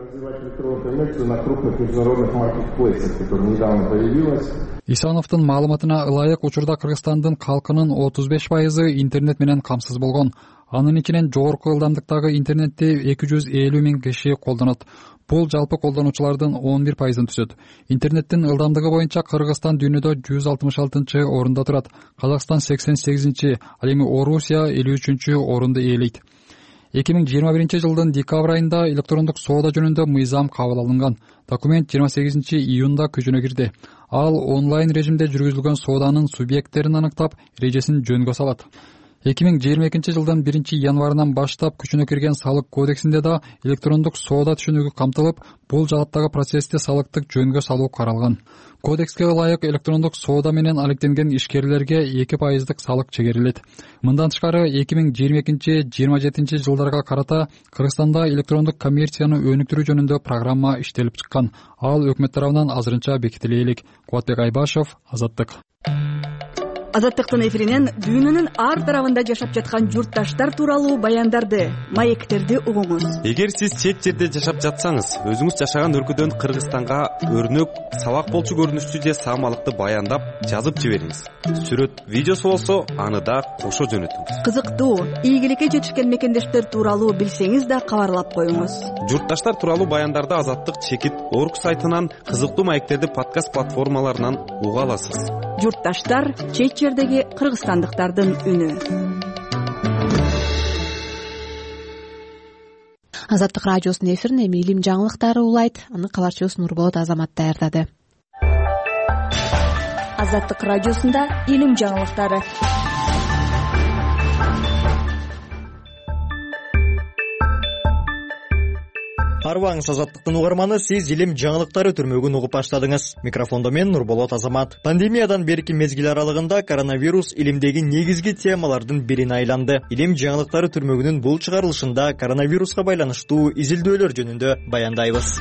Исановдун маалыматына ылайык, учурда Кыргызстандын калкынын 35% интернет менен камсыз болгон. Анын ичинен жогорку ылдамдыктагы интернетти 250 000 киши колдонот. Бул жалпы колдонуучулардын 11%-ын түзөт. Интернеттин ылдамдыгы боюнча Кыргызстан дүйнөдө 166-орунда турат. Казакстан 88-чи, ал эми Орусия 53-чү орунду ээлейт. 2021 жылдын декабрь айында электрондук соода жөнүндө мыйзам кабыл алынган. Документ 28-июнда күчүнө кирди. Ал онлайн режимде жүргүзүлгөн сооданын субъекттерин аныктап, эрежесин жөнгө салат. 2022 жылдын 1-январынан баштап күчүнө кирген салык кодексинде да электрондук соода түшүнүгү камтылып, бул жагаттагы процессти салыктык жөнгө салуу каралган. Кодекске ылайык электрондук соода менен алектенген ишкерлерге 2% салык чегерилет. Мындан тышкары 2022-27 жылдарга карата Кыргызстанда электрондук коммерцияны өнүктүрүү жөнүндө программа иштелип чыккан. Ал өкмөт тарабынан азырынча бекитиле элек. Кубатбек Айбашев, Азаттык. Азаттыктын эфиринен дүйнөнүн ар тарабында жашап жаткан журтташтар тууралуу баяндарды, маектерди угуңуз. Эгер сиз чет жерде жашап жатсаңыз, өзүңүз жашаган өлкөдөн Кыргызстанга өрнөк, сабак болчу көрүнүштүү же саамалыкты баяндап жазып жибериңиз. Сүрөт, видеосу болсо, аны да кошо жөнөтүңүз. Кызыктуу, ийгиликке жетишкен мекендештер тууралуу билсеңиз да кабарлап коюңуз. Журтташтар тууралуу баяндарды Азаттык чекит орг сайтынан, кызыктуу маектерди подкаст платформаларынан уга аласыз. Журтташтар, чет жердеги кыргызстандыктардын үнү. Азаттык радиосунун эфирин эми илим жаңылыктары улайт. Аны кабарчыбыз Нурболот Азамат даярдады. Азаттык радиосунда илим жаңылыктары. Арбаңыз Азаттыктын угарманы, сиз илим жаңылыктары түрмөгүн угуп баштадыңыз. Микрофондо мен Нурболот Азамат. Пандемиядан берки мезгил аралыгында коронавирус илимдеги негизги темалардын бирин айланды. Илим жаңылыктары түрмөгүнүн бул чыгарылышында коронавируска байланыштуу изилдөөлөр жөнүндө баяндайбыз.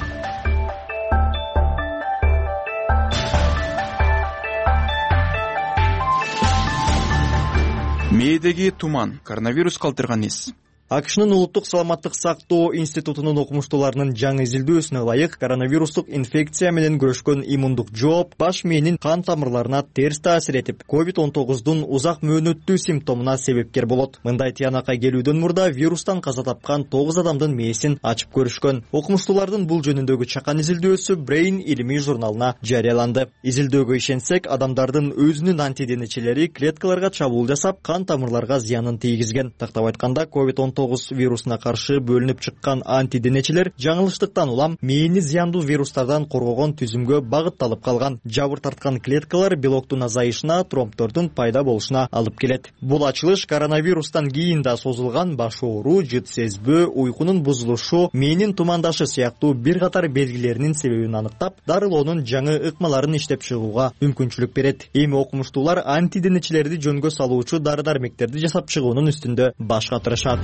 Мээдеги туман, коронавирус калтырган эс. АКШнын улуттук саламаттык сактоо институтунун окумуштууларынын жаңы изилдөөсүнө ылайык, коронавирустук инфекция менен күрөшкөн иммундук жооп баш мээнин кан тамырларына терс таасир этип, COVID-19дун узак мөөнөттүү симптомуна себепкер болот. Мындай тыянакка келүүдөн мурда вирустан каза тапкан 9 адамдын мээсин ачып көрүшкөн. Окумуштуулардын бул жөнүндөгү чакан изилдөөсү Brain илимий журналына жарыяланды. Изилдөөгө ишенсек, адамдардын өзүнүн антиденечелери клеткаларга чабуул жасап, кан тамырларга зыянын тийгизген. Тактап айтканда, COVID-19 COVID-19 вирусуна каршы бөлүнүп чыккан антиденечилер жаңылыштыктан улам мээни зыяндуу вирустардан коргогон түзүмгө багытталып калган. Жабыр тарткан клеткалар белоктун азайышына, тромбтордун пайда болушуна алып келет. Бул ачылыш коронавирустан кийин да созулган баш оору, жыт сезбөө, уйкунун бузулушу, мээнин тумандашы сыяктуу бир катар белгилеринин себебин аныктап, дарылоонун жаңы ыкмаларын иштеп чыгууга мүмкүнчүлүк берет. Эми окумуштуулар антиденечилерди жөнгө салуучу дары-дармектерди жасап чыгуунун үстүндө баш катырышат.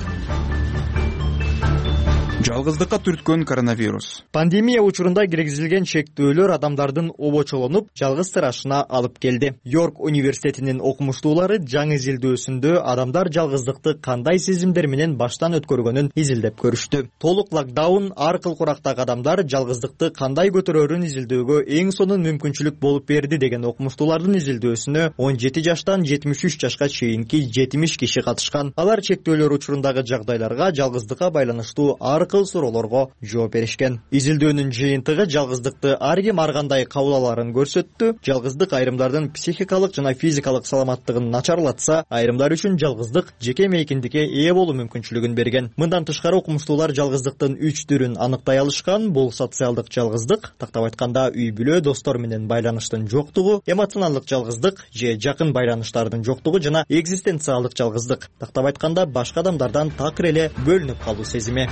Жалгыздыкка түрткөн коронавирус. Пандемия учурунда киргизилген чектөөлөр адамдардын обочолонуп, жалгыз тырашына алып келди. Йорк университетинин окумуштуулары жаңы изилдөөсүндө адамдар жалгыздыкты кандай сезимдер менен баштан өткөргөнүн изилдеп көрүштү. Толук локдаун ар кыл курактагы адамдар жалгыздыкты кандай көтөрөрүн изилдөөгө эң сонун мүмкүнчүлүк болуп берди деген окумуштуулардын изилдөөсүнө 17 жаштан 73 жашка чейинки 70 киши катышкан. Алар чектөөлөр учурундагы жагдайларга, жалгыздыкка байланыштуу ар кыл суроолорго жооп беришкен. Изилдөөнүн жыйынтыгы жалгыздыкты ар ким ар кандай кабыл аларын көрсөттү. Жалгыздык айрымдардын психикалык жана физикалык саламаттыгын начарлатса, айрымдар үчүн жалгыздык жеке мейкиндикке ээ болуу мүмкүнчүлүгүн берген. Мындан тышкары окумуштуулар жалгыздыктын 3 түрүн аныктай алышкан. Бул социалдык жалгыздык, тактап айтканда үй-бүлө, достор менен байланыштын жоктугу, эмоционалдык жалгыздык же жакын байланыштардын жоктугу жана экзистенциалдык жалгыздык, тактап айтканда башка адамдардан такыр эле бөлүнүп калуу сезими.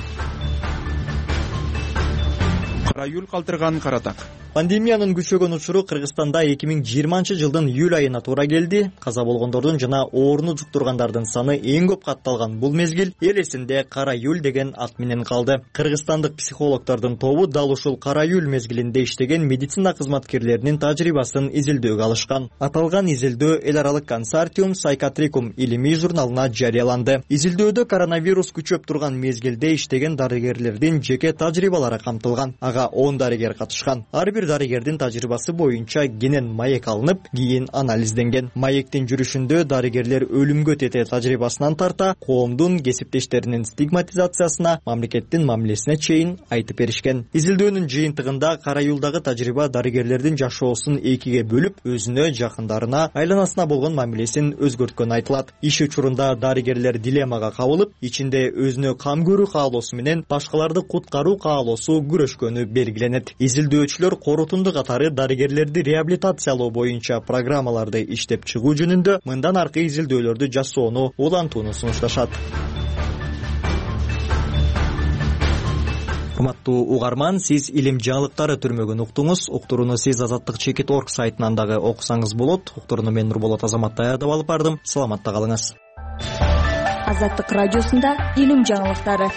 Кара июль калтырган каратак. Пандемиянын күчөгөн учуру Кыргызстанда 2020 жылдын июль айына туура келди. Каза болгондордун жана ооруну жуктургандардын саны эң көп катталган бул мезгил эл эсинде кара июль деген ат менен калды. Кыргызстандык психологдордун тобу дал ушул кара июль мезгилинде иштеген медицина кызматкерлеринин тажрыйбасын изилдөөгө алышкан. Аталган изилдөө эл аралык консортиум Psychiatricum илимий журналына жарыяланды. Изилдөөдө коронавирус күчөп турган мезгилде иштеген дарыгерлердин жеке тажрыйбалары камтылган. Ага 10 дарыгер катышкан. Ар бир дарыгердин тажрыйбасы боюнча генен маек алынып, кийин анализденген. Маектин жүрүшүндө дарыгерлер өлүмгө тете тажрыйбасынан тарта, коомдун кесиптештеринин стигматизациясына, мамлекеттин мамилесине чейин айтып беришкен. Изилдөөнүн жыйынтыгында кара июлдагы тажрыйба дарыгерлердин жашоосун экиге бөлүп, өзүнө, жакындарына, айланасына болгон мамилесин өзгөрткөнү айтылат. Иш учурунда дарыгерлер дилеммага кабылып, ичинде өзүнө кам көрүү каалоосу менен башкаларды куткаруу каалоосу күрөшкөнү белгиленет. Изилдөөчүлөр корутунду катары дарыгерлерди реабилитациялоо боюнча программаларды иштеп чыгуу жөнүндө мындан аркы изилдөөлөрдү жасоону улантууну сунушташат. Урматтуу угарман, сиз илим жаңылыктары түрмөгүн уктуңуз. Уктурууну сиз azattik.org сайтынан дагы окусаңыз болот. Уктурууну мен Нурболот Азамат даярдап алып бардым. Саламатта калыңыз. Азаттык радиосунда илим жаңылыктары.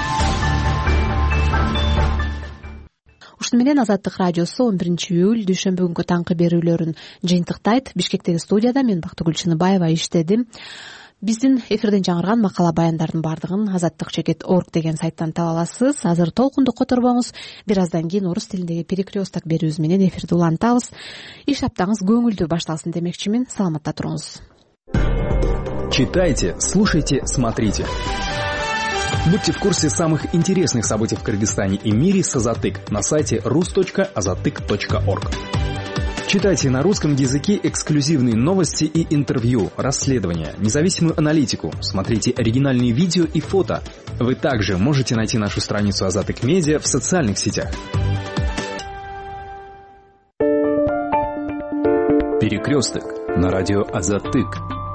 Ушуну менен Азаттык радиосу 11 июль дүйшөмбү күнкү таңкы берүүлөрүн жыйынтыктайт. Бишкектеги студияда мен Бактыгүл Чыныбаева иштедим. Биздин эфирден жаңырган макала баяндардын бардыгын azattik.org деген сайттан таба аласыз. Азыр толкунду которбоңуз. Бир аздан кийин орус тилиндеги перекресток берүүбүз менен эфирди улантабыз. Иш аптаңыз көңүлдүү башталсын демекчимин. Саламатта туруңуз. Читайте, слушайте, смотрите. Будьте в курсе самых интересных событий в Кыргызстане и мире с Азаттык на сайте rus.azattyk.org. Читайте на русском языке эксклюзивные новости и интервью, расследования, независимую аналитику, смотрите оригинальные видео и фото. Вы также можете найти нашу страницу Азаттык Медиа в социальных сетях. Перекресток на радио Азаттык.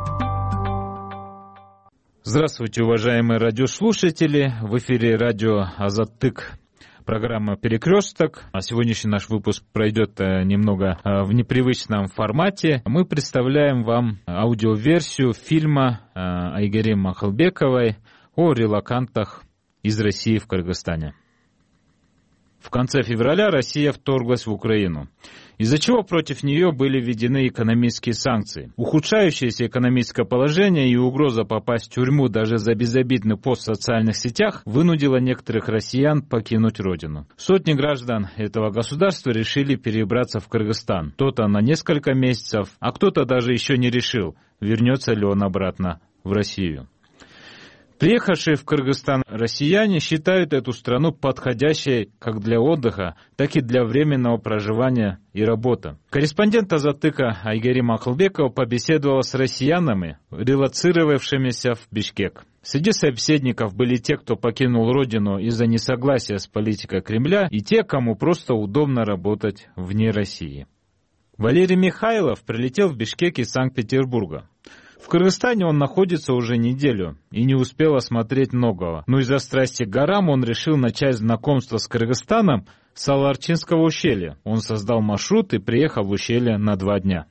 Здравствуйте, уважаемые радиослушатели. В эфире радио Азаттык, программа «Перекресток». Сегодняшний наш выпуск пройдет немного в непривычном формате. Мы представляем вам аудиоверсию фильма Айгерим Махалбековой о релокантах из России в Кыргызстане. В конце февраля Россия вторглась в Украину, из-за чего против нее были введены экономические санкции. Ухудшающееся экономическое положение и угроза попасть в тюрьму даже за безобидный пост в социальных сетях вынудила некоторых россиян покинуть родину. Сотни граждан этого государства решили перебраться в Кыргызстан. Кто-то на несколько месяцев, а кто-то даже еще не решил, вернется ли он обратно в Россию. Приехавшие в Кыргызстан россияне считают эту страну подходящей как для отдыха, так и для временного проживания и работы. Корреспондент Азаттыка Айгерим Акылбекова побеседовала с россиянами, релоцировавшимися в Бишкек. Среди собеседников были те, кто покинул родину из-за несогласия с политикой Кремля, и те, кому просто удобно работать вне России. Валерий Михайлов прилетел в Бишкек из Санкт-Петербурга. В Кыргызстане он находится уже неделю и не успел осмотреть многого. Но из-за страсти к горам он решил начать знакомство с Кыргызстаном с Аларчинского ущелья. Он создал маршрут и приехал в ущелье на 2 дня.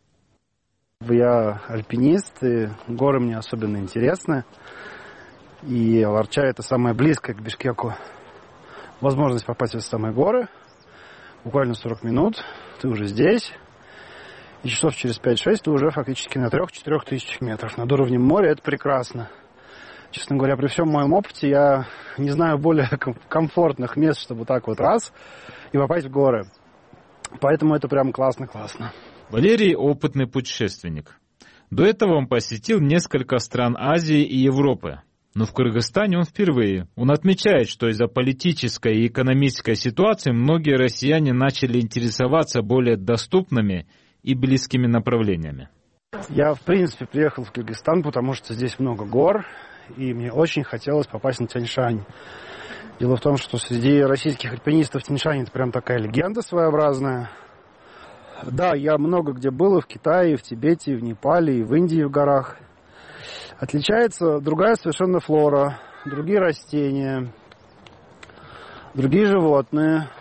Я альпинист, и горы мне особенно интересны. И Аларча — это самое близкое к Бишкеку возможность попасть в эти самые горы. Буквально 40 минут, ты уже здесь. И часов через 5-6 ты уже фактически на 3-4 тысячах метров над уровнем моря. Это прекрасно. Честно говоря, при всем моем опыте я не знаю более комфортных мест, чтобы так вот раз и попасть в горы. Поэтому это прям классно-классно. Валерий — опытный путешественник. До этого он посетил несколько стран Азии и Европы. Но в Кыргызстане он впервые. Он отмечает, что из-за политической и экономической ситуации многие россияне начали интересоваться более доступными и близкими направлениями. Я, в принципе, приехал в Кыргызстан, потому что здесь много гор, и мне очень хотелось попасть на Тянь-Шань. Дело в том, что среди российских альпинистов Тянь-Шань — это прям такая легенда своеобразная. Да, я много где был, и в Китае, и в Тибете, и в Непале, и в Индии в горах. Отличается другая совершенно флора, другие растения, другие животные.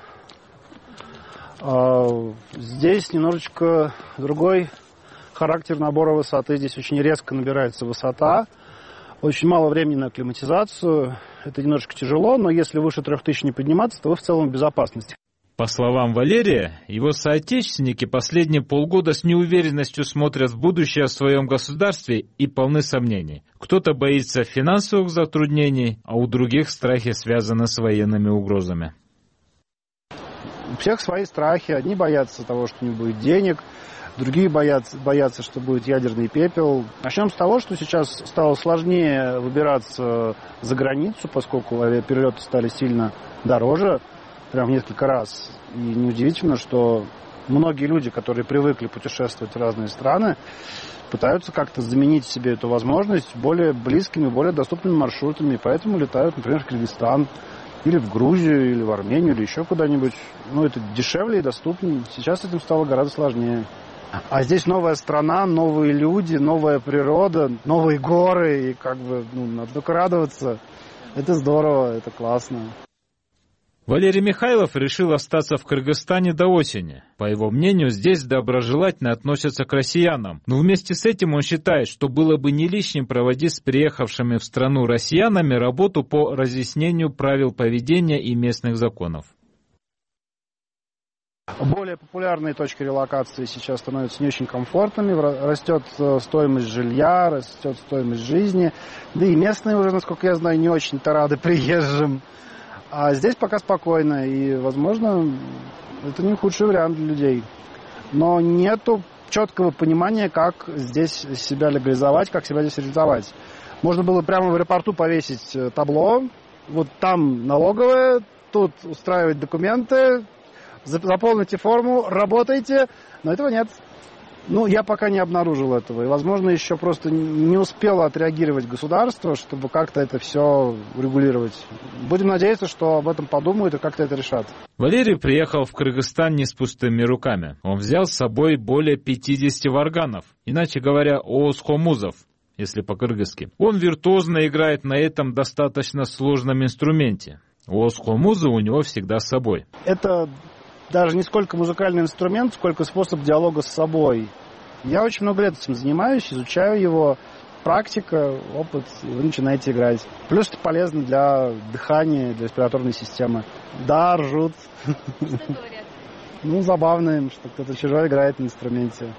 Здесь немножечко другой характер набора высоты. Здесь очень резко набирается высота. Очень мало времени на акклиматизацию. Это немножечко тяжело, но если выше 3000 не подниматься, то вы в целом в безопасности. По словам Валерия, его соотечественники последние полгода с неуверенностью смотрят в будущее в своем государстве и полны сомнений. Кто-то боится финансовых затруднений, а у других страхи связаны с военными угрозами. У всех свои страхи. Одни боятся того, что не будет денег, другие боятся, что будет ядерный пепел. Начнем с того, что сейчас стало сложнее выбираться за границу, поскольку авиаперелеты стали сильно дороже, прям в несколько раз. И неудивительно, что многие люди, которые привыкли путешествовать в разные страны, пытаются как-то заменить себе эту возможность более близкими, более доступными маршрутами. Поэтому летают, например, в Кыргызстан, или в Грузию, или в Армению, или еще куда-нибудь. Ну, это дешевле и доступнее. Сейчас с этим стало гораздо сложнее. А здесь новая страна, новые люди, новая природа, новые горы. И надо только радоваться. Это здорово, это классно. Валерий Михайлов решил остаться в Кыргызстане до осени. По его мнению, здесь доброжелательно относятся к россиянам. Но вместе с этим он считает, что было бы не лишним проводить с приехавшими в страну россиянами работу по разъяснению правил поведения и местных законов. Более популярные точки релокации сейчас становятся не очень комфортными. Растет стоимость жилья, растет стоимость жизни. Да и местные уже, насколько я знаю, не очень-то рады приезжим. А здесь пока спокойно, и, возможно, это не худший вариант для людей. Но нету четкого понимания, как здесь себя легализовать, как себя здесь реализовать. Можно было прямо в аэропорту повесить табло, вот там налоговая, тут устраивать документы, заполните форму, работайте, но этого нет. Я пока не обнаружил этого. И, возможно, еще просто не успело отреагировать государство, чтобы как-то это все регулировать. Будем надеяться, что об этом подумают и как-то это решат. Валерий приехал в Кыргызстан не с пустыми руками. Он взял с собой более 50 варганов, иначе говоря, оосхомузов, если по-кыргызски. Он виртуозно играет на этом достаточно сложном инструменте. Оосхомузы у него всегда с собой. Это даже не сколько музыкальный инструмент, сколько способ диалога с собой. Я очень много лет этим занимаюсь, изучаю его. Практика, опыт, и вы начинаете играть. Плюс это полезно для дыхания, для респираторной системы. Да, ржут. Что говорят? Забавно им, что кто-то чужой играет на инструменте.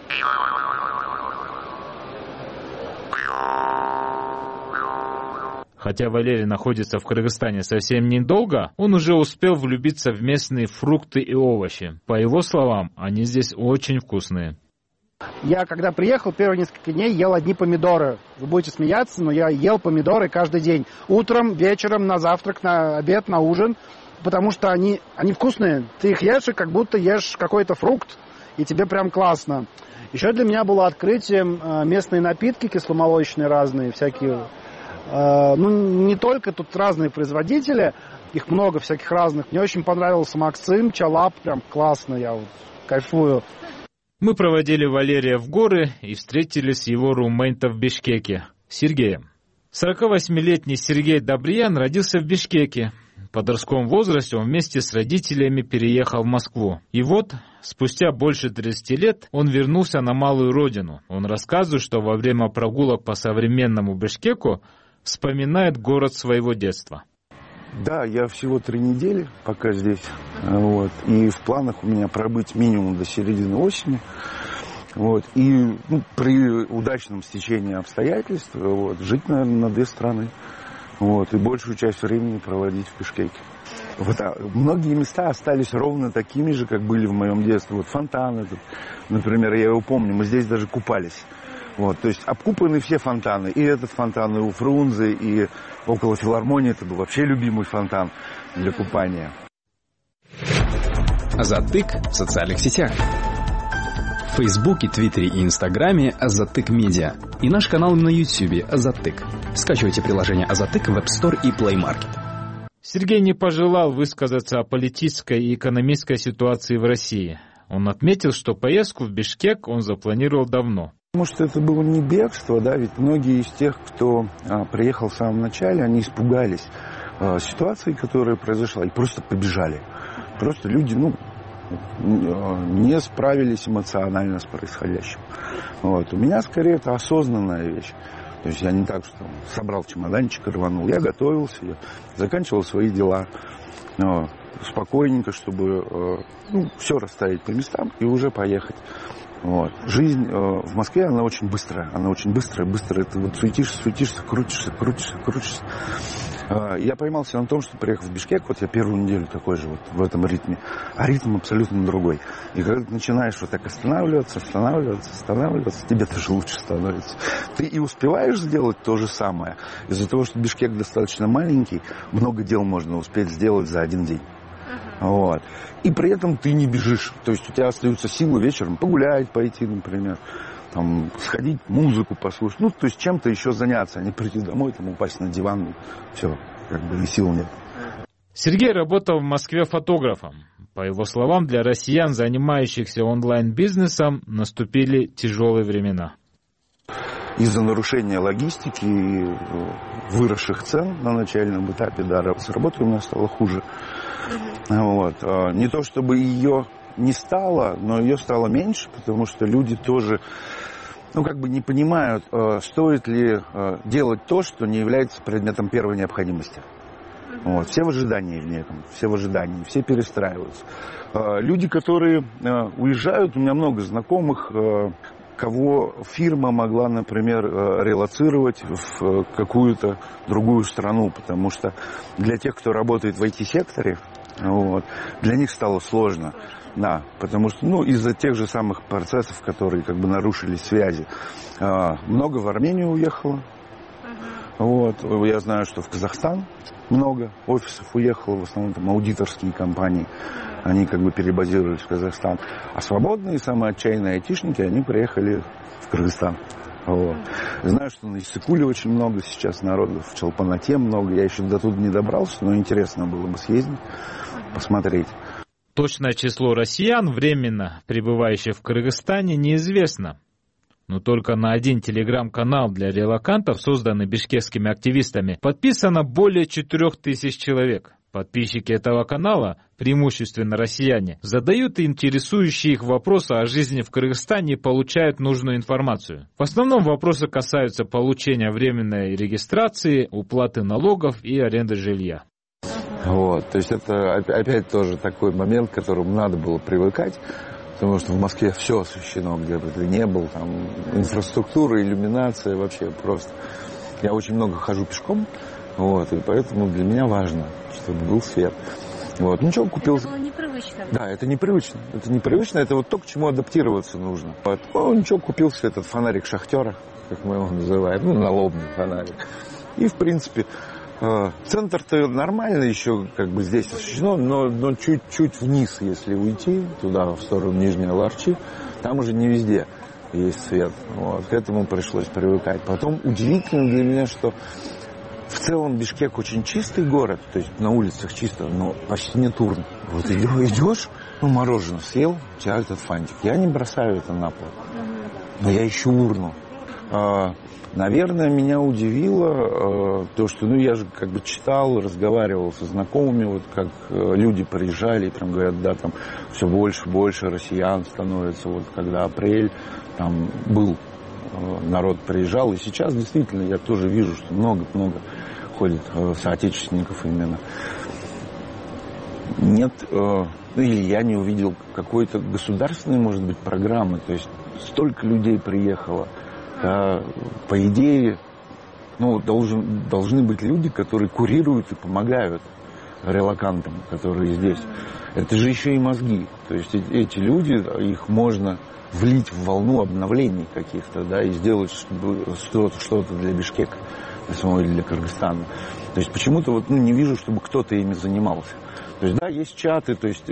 Хотя Валерий находится в Кыргызстане совсем недолго, он уже успел влюбиться в местные фрукты и овощи. По его словам, они здесь очень вкусные. Я, когда приехал, первые несколько дней ел одни помидоры. Вы будете смеяться, но я ел помидоры каждый день. Утром, вечером, на завтрак, на обед, на ужин. Потому что они вкусные. Ты их ешь, и как будто ешь какой-то фрукт. И тебе прям классно. Еще для меня было открытием местные напитки кисломолочные разные, всякие. Не только тут разные производители, их много всяких разных. Мне очень понравился Максим, Чалап, прям классно, я кайфую. Мы проводили Валерия в горы и встретились с его румейнтом в Бишкеке, Сергеем. 48-летний Сергей Добриян родился в Бишкеке. В подростковом возрасте он вместе с родителями переехал в Москву. И вот, спустя больше 30 лет, он вернулся на малую родину. Он рассказывает, что во время прогулок по современному Бишкеку вспоминает город своего детства. Да, я всего 3 недели пока здесь. И в планах у меня пробыть минимум до середины осени. И при удачном стечении обстоятельств жить, наверное, на 2 страны. И большую часть времени проводить в Бишкеке. Многие места остались ровно такими же, как были в моем детстве. Фонтаны, например, я его помню, мы здесь даже купались. То есть обкупаны все фонтаны. И этот фонтан, и у Фрунзе, и около филармонии. Это был вообще любимый фонтан для купания. Азатык в социальных сетях. В Фейсбуке, Твиттере и Инстаграме Азатык Медиа. И наш канал на Ютьюбе Азатык. Скачивайте приложение Азатык в App Store и Play Market. Сергей не пожелал высказаться о политической и экономической ситуации в России. Он отметил, что поездку в Бишкек он запланировал давно. Потому что это было не бегство, ведь многие из тех, кто приехал в самом начале, они испугались ситуации, которая произошла, и просто побежали. Просто люди, не справились эмоционально с происходящим. У меня, скорее, это осознанная вещь. То есть я не так, что собрал чемоданчик и рванул. Я готовился, я заканчивал свои дела спокойненько, чтобы все расставить по местам и уже поехать. Жизнь в Москве, она очень быстрая. Она очень быстрая. Это суетишься, крутишься. Я поймался на том, что приехав в Бишкек, я первую неделю такой же в этом ритме. А ритм абсолютно другой. И когда ты начинаешь так останавливаться, тебе тоже лучше становится. Ты и успеваешь сделать то же самое. Из-за того, что Бишкек достаточно маленький, много дел можно успеть сделать за один день. И при этом ты не бежишь. То есть у тебя остаются силы вечером погулять, пойти, например, сходить, музыку послушать. То есть чем-то еще заняться, а не прийти домой, упасть на диван. Все, и сил нет. Сергей работал в Москве фотографом. По его словам, для россиян, занимающихся онлайн-бизнесом, наступили тяжелые времена. Из-за нарушения логистики и выросших цен на начальном этапе, с работой у меня стало хуже. Не то чтобы ее не стало, но ее стало меньше, потому что люди тоже, не понимают, стоит ли делать то, что не является предметом первой необходимости. Все в ожидании все перестраиваются. Люди, которые уезжают, у меня много знакомых, кого фирма могла, например, релоцировать в какую-то другую страну, потому что для тех, кто работает в IT-секторе, для них стало сложно, потому что, из-за тех же самых процессов, которые нарушили связи, много в Армению уехало. Я знаю, что в Казахстан много офисов уехало, в основном аудиторские компании, они перебазировались в Казахстан. А свободные, самые отчаянные айтишники, они приехали в Кыргызстан. Знаю, что на Иссыкуле очень много сейчас народу, в Чолпанате много. Я еще до туда не добрался, но интересно было бы съездить, посмотреть. Точное число россиян, временно пребывающих в Кыргызстане, неизвестно. Но только на один телеграм-канал для релокантов, созданный бишкекскими активистами, подписано более 4000 человек. Подписчики этого канала, преимущественно россияне, задают интересующие их вопросы о жизни в Кыргызстане и получают нужную информацию. В основном вопросы касаются получения временной регистрации, уплаты налогов и аренды жилья. То есть это опять тоже такой момент, к которому надо было привыкать. Потому что в Москве все освещено, где бы ты ни был, инфраструктура, иллюминация, вообще просто. Я очень много хожу пешком, и поэтому для меня важно, чтобы был свет. Вот, ничего, купил. Это было непривычно. Да, это непривычно. Это непривычно, это вот то, к чему адаптироваться нужно. Вот. Ну, ничего, купил себе этот фонарик шахтера, как мы его называем, ну, налобный фонарик. И, в принципе, центр-то нормально еще как бы здесь освещено, но чуть-чуть вниз, если уйти, туда, в сторону Нижней Ларчи, там уже не везде есть свет. Вот. К этому пришлось привыкать. Потом удивительно для меня, что в целом Бишкек очень чистый город, то есть на улицах чисто, но почти нет урн. Вот идешь, ну, мороженое съел, у тебя этот фантик. Я не бросаю это на пол, но я ищу урну. Наверное, меня удивило то, что, ну, я же как бы читал, разговаривал со знакомыми, вот как люди приезжали, и там говорят, да, там все больше россиян становится, вот когда апрель, там был, народ приезжал, и сейчас действительно я тоже вижу, что много-много ходит соотечественников именно. Нет, ну, или я не увидел какой-то государственной, может быть, программы, то есть столько людей приехало. По идее, ну, должны быть люди, которые курируют и помогают релокантам, которые здесь. Это же еще и мозги. То есть эти люди, их можно влить в волну обновлений каких-то, да, и сделать что-то для Бишкека, для самого или для Кыргызстана. То есть почему-то вот, ну, не вижу, чтобы кто-то ими занимался. То есть, да, есть чаты, то есть...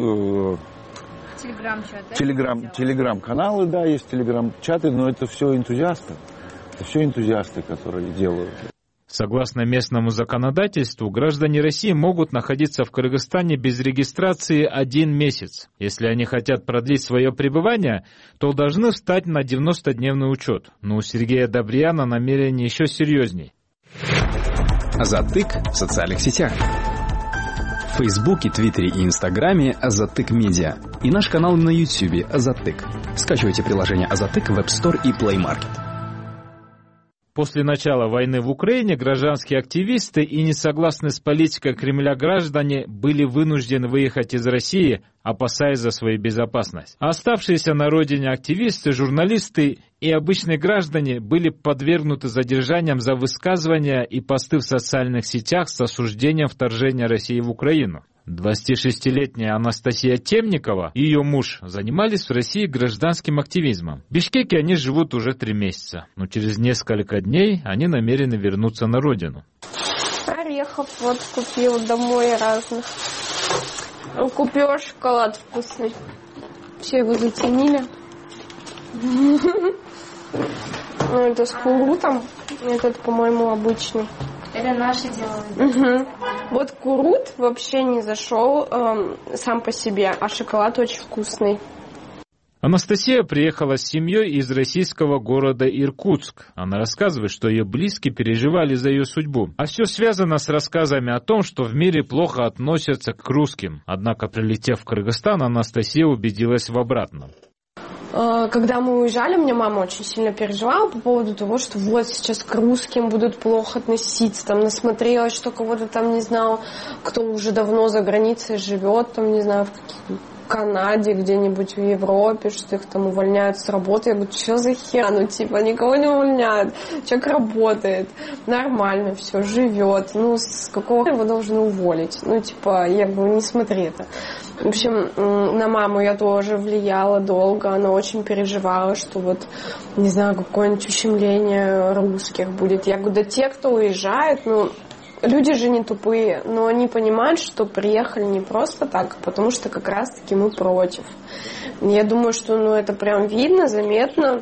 Телеграм-каналы, да, есть телеграм-чаты, но это все энтузиасты. Это все энтузиасты, которые делают. Согласно местному законодательству, граждане России могут находиться в Кыргызстане без регистрации 1 месяц. Если они хотят продлить свое пребывание, то должны встать на 90-дневный учет. Но у Сергея Добрияна намерение еще серьезней. Азатык в социальных сетях. В Фейсбуке, Твиттере и Инстаграме Азатык Медиа. И наш канал на Ютьюбе Азатык. Скачивайте приложение Азатык в App Store и Play Market. После начала войны в Украине гражданские активисты и несогласные с политикой Кремля граждане были вынуждены выехать из России, опасаясь за свою безопасность. А оставшиеся на родине активисты, журналисты и обычные граждане были подвергнуты задержаниям за высказывания и посты в социальных сетях с осуждением вторжения России в Украину. 26-летняя Анастасия Темникова и ее муж занимались в России гражданским активизмом. В Бишкеке они живут уже 3 месяца, но через несколько дней они намерены вернуться на родину. Орехов вот купил домой разных. Купила шоколад вкусный. Все его заценили. Ну, это с курутом. Этот, по-моему, обычный. Это наши делают. Вот курут вообще не зашел сам по себе, а шоколад очень вкусный. Анастасия приехала с семьей из российского города Иркутск. Она рассказывает, что ее близкие переживали за ее судьбу. А все связано с рассказами о том, что в мире плохо относятся к русским. Однако, прилетев в Кыргызстан, Анастасия убедилась в обратном. Когда мы уезжали, мне мама очень сильно переживала по поводу того, что вот сейчас к русским будут плохо относиться. Там насмотрелась, что кого-то там, не знаю, кто уже давно за границей живет, там, не знаю, в Канаде, где-нибудь в Европе, что их там увольняют с работы. Я говорю, что за хер? Ну, типа, никого не увольняют. Человек работает, нормально все, живет. Ну, с какого его должны уволить? Ну, типа, я говорю, не смотри это. В общем, на маму я тоже влияла долго. Она очень переживала, что вот, не знаю, какое-нибудь ущемление русских будет. Я говорю, да те, кто уезжает, ну, люди же не тупые, но они понимают, что приехали не просто так, потому что как раз-таки мы против. Я думаю, что ну, это прям видно, заметно.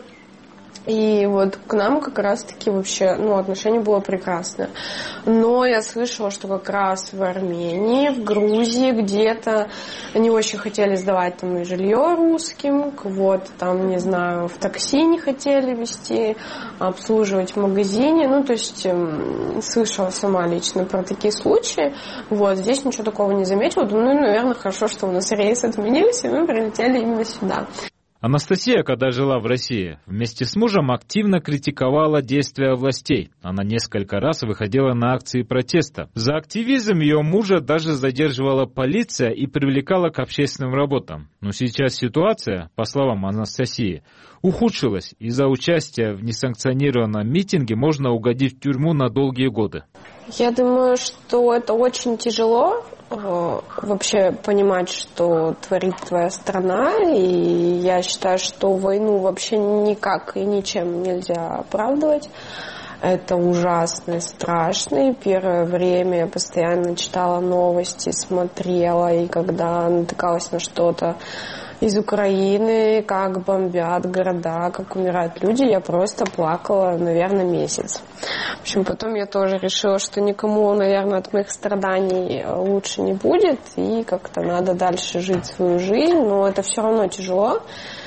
И вот к нам как раз-таки вообще, ну, отношение было прекрасное. Но я слышала, что как раз в Армении, в Грузии где-то не очень хотели сдавать там и жилье русским, вот там, не знаю, в такси не хотели везти, обслуживать в магазине. Ну, то есть слышала сама лично про такие случаи. Вот, здесь ничего такого не заметила. Думаю, ну, наверное, хорошо, что у нас рейсы отменились, и мы прилетели именно сюда. Анастасия, когда жила в России, вместе с мужем активно критиковала действия властей. Она несколько раз выходила на акции протеста. За активизм ее мужа даже задерживала полиция и привлекала к общественным работам. Но сейчас ситуация, по словам Анастасии, ухудшилась. Из-за участия в несанкционированном митинге можно угодить в тюрьму на долгие годы. Я думаю, что это очень тяжело вообще понимать, что творит твоя страна, и я считаю, что войну вообще никак и ничем нельзя оправдывать. Это ужасно и страшно, и первое время я постоянно читала новости, смотрела, и когда натыкалась на что-то из Украины, как бомбят города, как умирают люди, я просто плакала, наверное, месяц. В общем, потом я тоже решила, что никому, наверное, от моих страданий лучше не будет, и как-то надо дальше жить свою жизнь, но это все равно тяжело.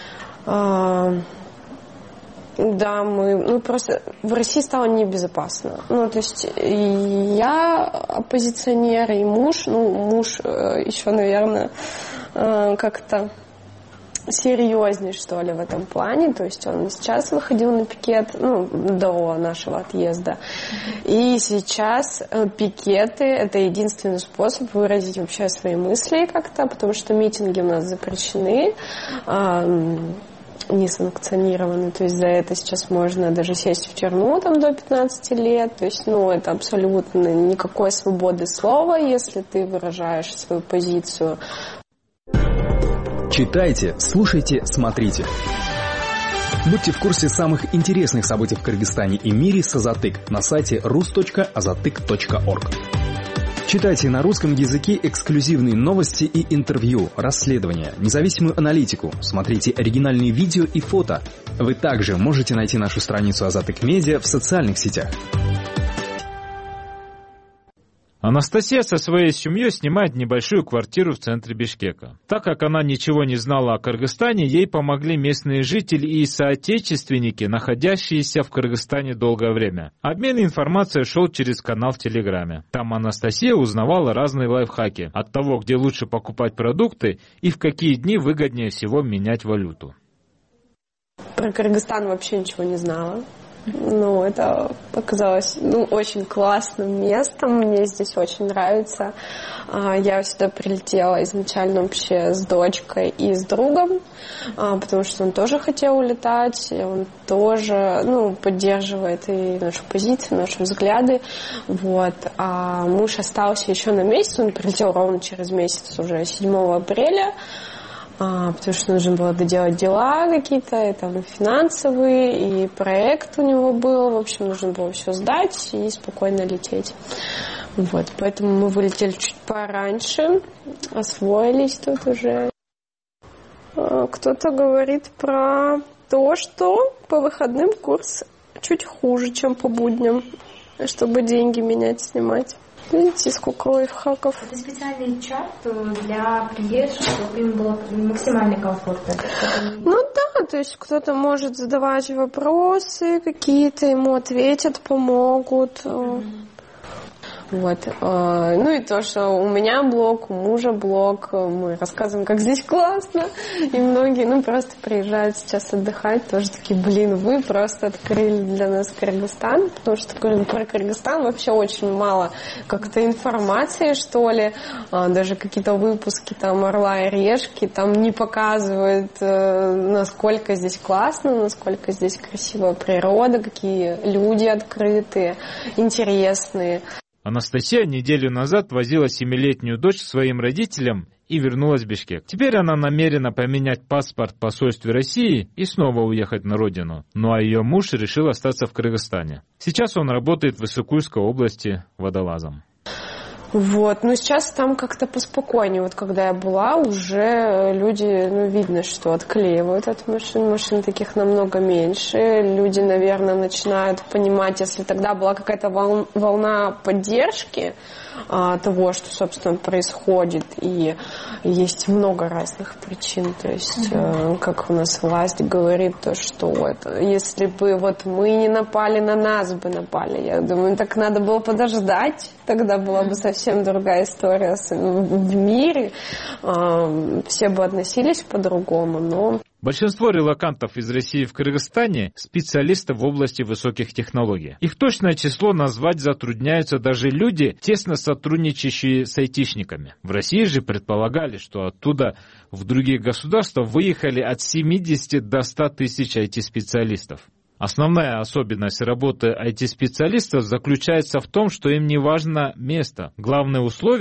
Да, просто в России стало небезопасно. То есть я оппозиционер, и муж еще, наверное, как-то серьезнее, что ли, в этом плане. То есть он сейчас выходил на пикет, до нашего отъезда. И сейчас пикеты — это единственный способ выразить вообще свои мысли как-то, потому что митинги у нас запрещены, не санкционированы, то есть за это сейчас можно даже сесть в тюрьму до 15 лет, то есть, это абсолютно никакой свободы слова, если ты выражаешь свою позицию. Читайте, слушайте, смотрите. Будьте в курсе самых интересных событий в Кыргызстане и мире с Азатык на сайте rus.azatyk.org. Читайте на русском языке эксклюзивные новости и интервью, расследования, независимую аналитику, смотрите оригинальные видео и фото. Вы также можете найти нашу страницу Азатык Медиа в социальных сетях. Анастасия со своей семьей снимает небольшую квартиру в центре Бишкека. Так как она ничего не знала о Кыргызстане, ей помогли местные жители и соотечественники, находящиеся в Кыргызстане долгое время. Обмен информацией шел через канал в Телеграме. Там Анастасия узнавала разные лайфхаки от того, где лучше покупать продукты и в какие дни выгоднее всего менять валюту. Про Кыргызстан вообще ничего не знала. Это показалось очень классным местом, мне здесь очень нравится. Я сюда прилетела изначально вообще с дочкой и с другом, потому что он тоже хотел улетать, он тоже поддерживает и нашу позицию, наши взгляды. А муж остался еще на месяц, он прилетел ровно через месяц, уже 7 апреля. Потому что нужно было доделать дела какие-то, финансовые, и проект у него был, в общем, нужно было все сдать и спокойно лететь. Поэтому мы вылетели чуть пораньше, освоились тут уже. Кто-то говорит про то, что по выходным курс чуть хуже, чем по будням, чтобы деньги менять, снимать. Видите, сколько лайфхаков. Это специальный чат для приезжих, чтобы им было максимально комфортно. Да, то есть кто-то может задавать вопросы какие-то, ему ответят, помогут. И то, что у меня блог, у мужа блог, мы рассказываем, как здесь классно, и многие, просто приезжают сейчас отдыхать, тоже такие, вы просто открыли для нас Кыргызстан, потому что про Кыргызстан вообще очень мало как-то информации, что ли, даже какие-то выпуски «Орла и решки» там не показывают, насколько здесь классно, насколько здесь красивая природа, какие люди открытые, интересные. Анастасия неделю назад возила 7-летнюю дочь к своим родителям и вернулась в Бишкек. Теперь она намерена поменять паспорт в посольстве России и снова уехать на родину. А ее муж решил остаться в Кыргызстане. Сейчас он работает в Иссыкульской области водолазом. Сейчас там как-то поспокойнее. Когда я была, уже люди, видно, что отклеивают от машин. Машин таких намного меньше. Люди, наверное, начинают понимать, если тогда была какая-то волна поддержки того, что, собственно, происходит. И есть много разных причин. То есть, как у нас власть говорит, то, что если бы мы не напали, на нас бы напали. Я думаю, так надо было подождать. Тогда была бы совсем другая история в мире. Все бы относились по-другому, но... Большинство релокантов из России в Кыргызстане – специалисты в области высоких технологий. Их точное число назвать затрудняются даже люди, тесно сотрудничающие с айтишниками. В России же предполагали, что оттуда в другие государства выехали от 70 до 100 тысяч IT-специалистов. Основная особенность работы IT-специалистов заключается в том, что им не важно место. Главное условие –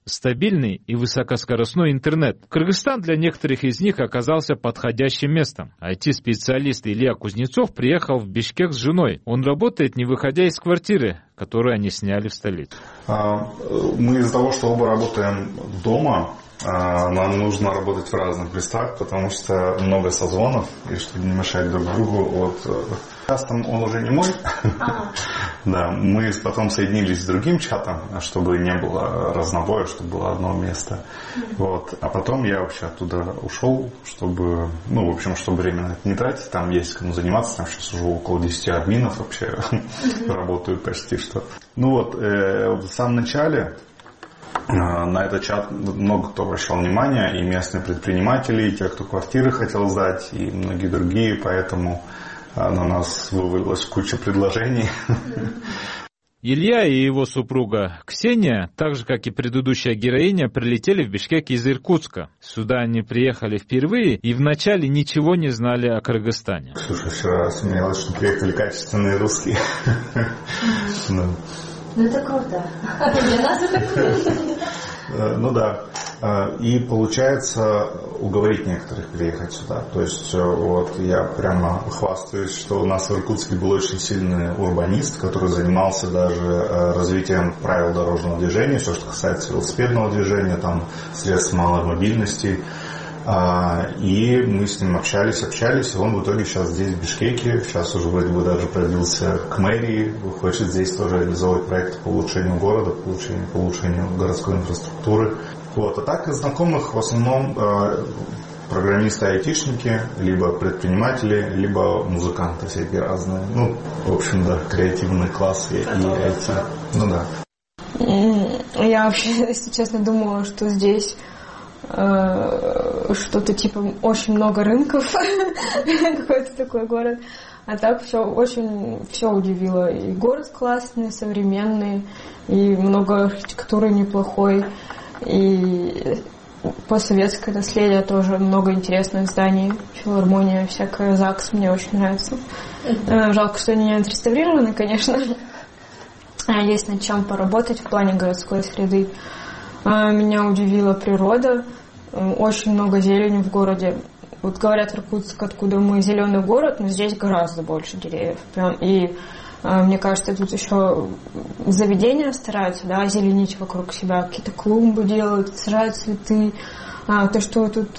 стабильный и высокоскоростной интернет. Кыргызстан для некоторых из них оказался подходящим местом. IT-специалист Илья Кузнецов приехал в Бишкек с женой. Он работает, не выходя из квартиры, которую они сняли в столице. Мы из-за того, что оба работаем дома, нам нужно работать в разных местах, потому что много созвонов, и чтобы не мешать друг другу. Сейчас там он уже не мой. Да, мы потом соединились с другим чатом, чтобы не было разнобоя, чтобы было одно место. А потом я вообще оттуда ушел, чтобы, чтобы время не тратить. Там есть кому заниматься, там сейчас уже около 10 админов вообще работают почти что. В самом начале на этот чат много кто обращал внимание, и местные предприниматели, и те, кто квартиры хотел сдать, и многие другие, поэтому на нас вывалилась куча предложений. Илья и его супруга Ксения, так же, как и предыдущая героиня, прилетели в Бишкек из Иркутска. Сюда они приехали впервые и вначале ничего не знали о Кыргызстане. Слушай, вчера смеялась, что приехали качественные русские. Это круто. Для нас это круто. Да. И получается уговорить некоторых приехать сюда. То есть я прямо хвастаюсь, что у нас в Иркутске был очень сильный урбанист, который занимался даже развитием правил дорожного движения, все, что касается велосипедного движения, там средств малой мобильности. И мы с ним общались, и он в итоге сейчас здесь, в Бишкеке, сейчас уже вроде бы даже пробился к мэрии, хочет здесь тоже реализовывать проекты по улучшению города, по улучшению городской инфраструктуры. А так из знакомых в основном программисты, айтишники, либо предприниматели, либо музыканты всякие разные. Креативный класс и IT. Я вообще, если честно, думала, что здесь что-то типа очень много рынков, какой-то такой город. А так все удивило. И город классный, современный, и много архитектуры неплохой, и постсоветское наследие тоже много интересных зданий, филармония, всякая, ЗАГС мне очень нравится. Жалко, что они не отреставрированы, конечно. Есть над чем поработать в плане городской среды. Меня удивила природа. Очень много зелени в городе. Говорят, Иркутск, откуда мы, зеленый город, но здесь гораздо больше деревьев. И мне кажется, тут еще заведения стараются, озеленить вокруг себя. Какие-то клумбы делают, сажают цветы. То, что тут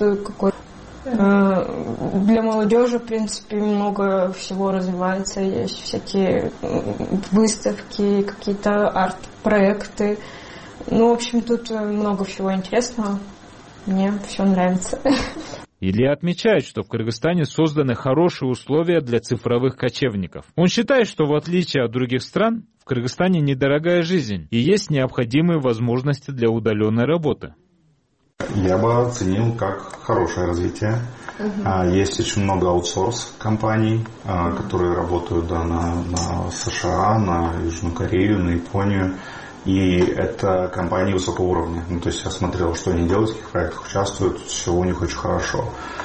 для молодежи, в принципе, много всего развивается. Есть всякие выставки, какие-то арт-проекты. В общем, тут много всего интересного. Мне все нравится. Илья отмечает, что в Кыргызстане созданы хорошие условия для цифровых кочевников. Он считает, что в отличие от других стран, в Кыргызстане недорогая жизнь и есть необходимые возможности для удаленной работы. Я бы оценил как хорошее развитие. Есть очень много аутсорс-компаний, которые работают на США, на Южную Корею, на Японию. И это компании высокого уровня. То есть я смотрел, что они делают, в каких проектах участвуют, все у них очень хорошо.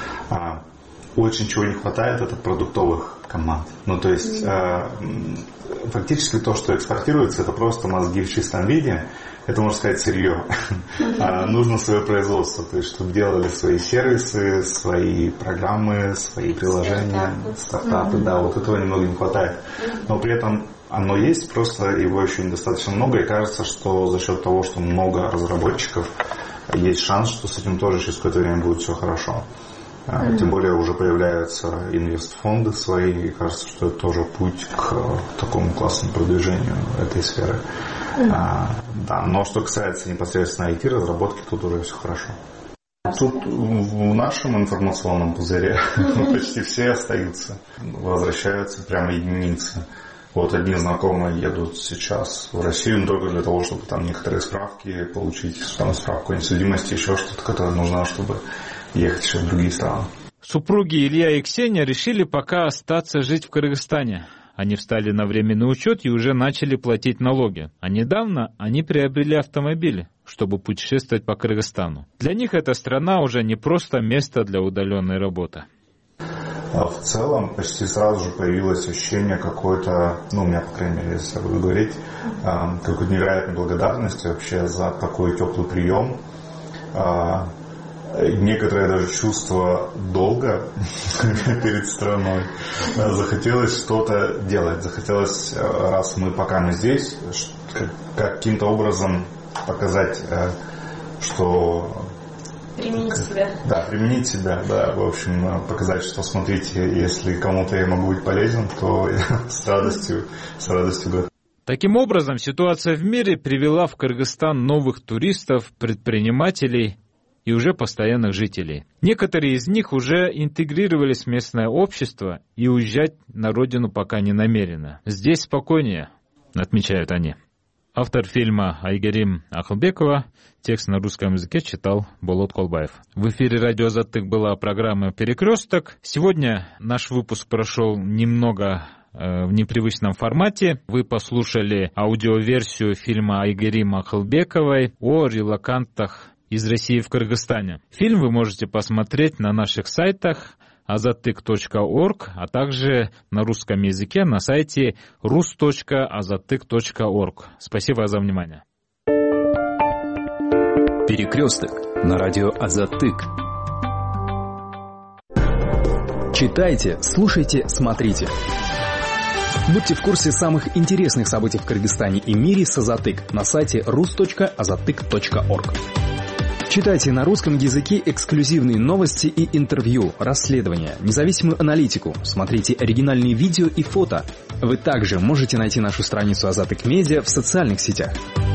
Очень чего не хватает, это продуктовых команд. То есть фактически то, что экспортируется, это просто мозги в чистом виде. Это, можно сказать, сырье. Нужно свое производство, то есть чтобы делали свои сервисы, свои программы, свои приложения, стартапы. Этого немного не хватает. Но при этом оно есть, просто его еще недостаточно много, и кажется, что за счет того, что много разработчиков, есть шанс, что с этим тоже через какое-то время будет все хорошо. Тем более уже появляются инвестфонды свои, и кажется, что это тоже путь к такому классному продвижению этой сферы. Но что касается непосредственно IT-разработки, тут уже все хорошо. Тут в нашем информационном пузыре почти все остаются, возвращаются прямо единицы. Одни знакомые едут сейчас в Россию только для того, чтобы там некоторые справки получить, справку о несудимости, еще что-то, которое нужно, чтобы ехать еще в другие страны. Супруги Илья и Ксения решили пока остаться жить в Кыргызстане. Они встали на временный учет и уже начали платить налоги. А недавно они приобрели автомобили, чтобы путешествовать по Кыргызстану. Для них эта страна уже не просто место для удаленной работы. в целом почти сразу же появилось ощущение какой-то, ну, у меня, по крайней мере, если я буду говорить, какой-то невероятной благодарности вообще за такой теплый прием. Некоторое даже чувство долга перед страной. Захотелось что-то делать. Захотелось, раз пока мы здесь, каким-то образом показать, что... Применить себя. Да, применить себя, да. В общем, показать, что, смотрите, если кому-то я могу быть полезен, то я с радостью готов. Таким образом, ситуация в мире привела в Кыргызстан новых туристов, предпринимателей и уже постоянных жителей. Некоторые из них уже интегрировались в местное общество и уезжать на родину пока не намерены. Здесь спокойнее, отмечают они. Автор фильма Айгерим Акылбекова. Текст на русском языке читал Болот Колбаев. В эфире радио «Азаттык» была программа «Перекресток». Сегодня наш выпуск прошел немного в непривычном формате. Вы послушали аудиоверсию фильма Айгерим Акылбековой о релокантах из России в Кыргызстане. Фильм вы можете посмотреть на наших сайтах azatyk.org, а также на русском языке на сайте rus.azatyk.org. Спасибо за внимание. Перекресток на радио Азаттык. Читайте, слушайте, смотрите. Будьте в курсе самых интересных событий в Кыргызстане и мире с Азаттык на сайте rus.azatyk.org. Читайте на русском языке эксклюзивные новости и интервью, расследования, независимую аналитику, смотрите оригинальные видео и фото. Вы также можете найти нашу страницу Азаттык Медиа в социальных сетях.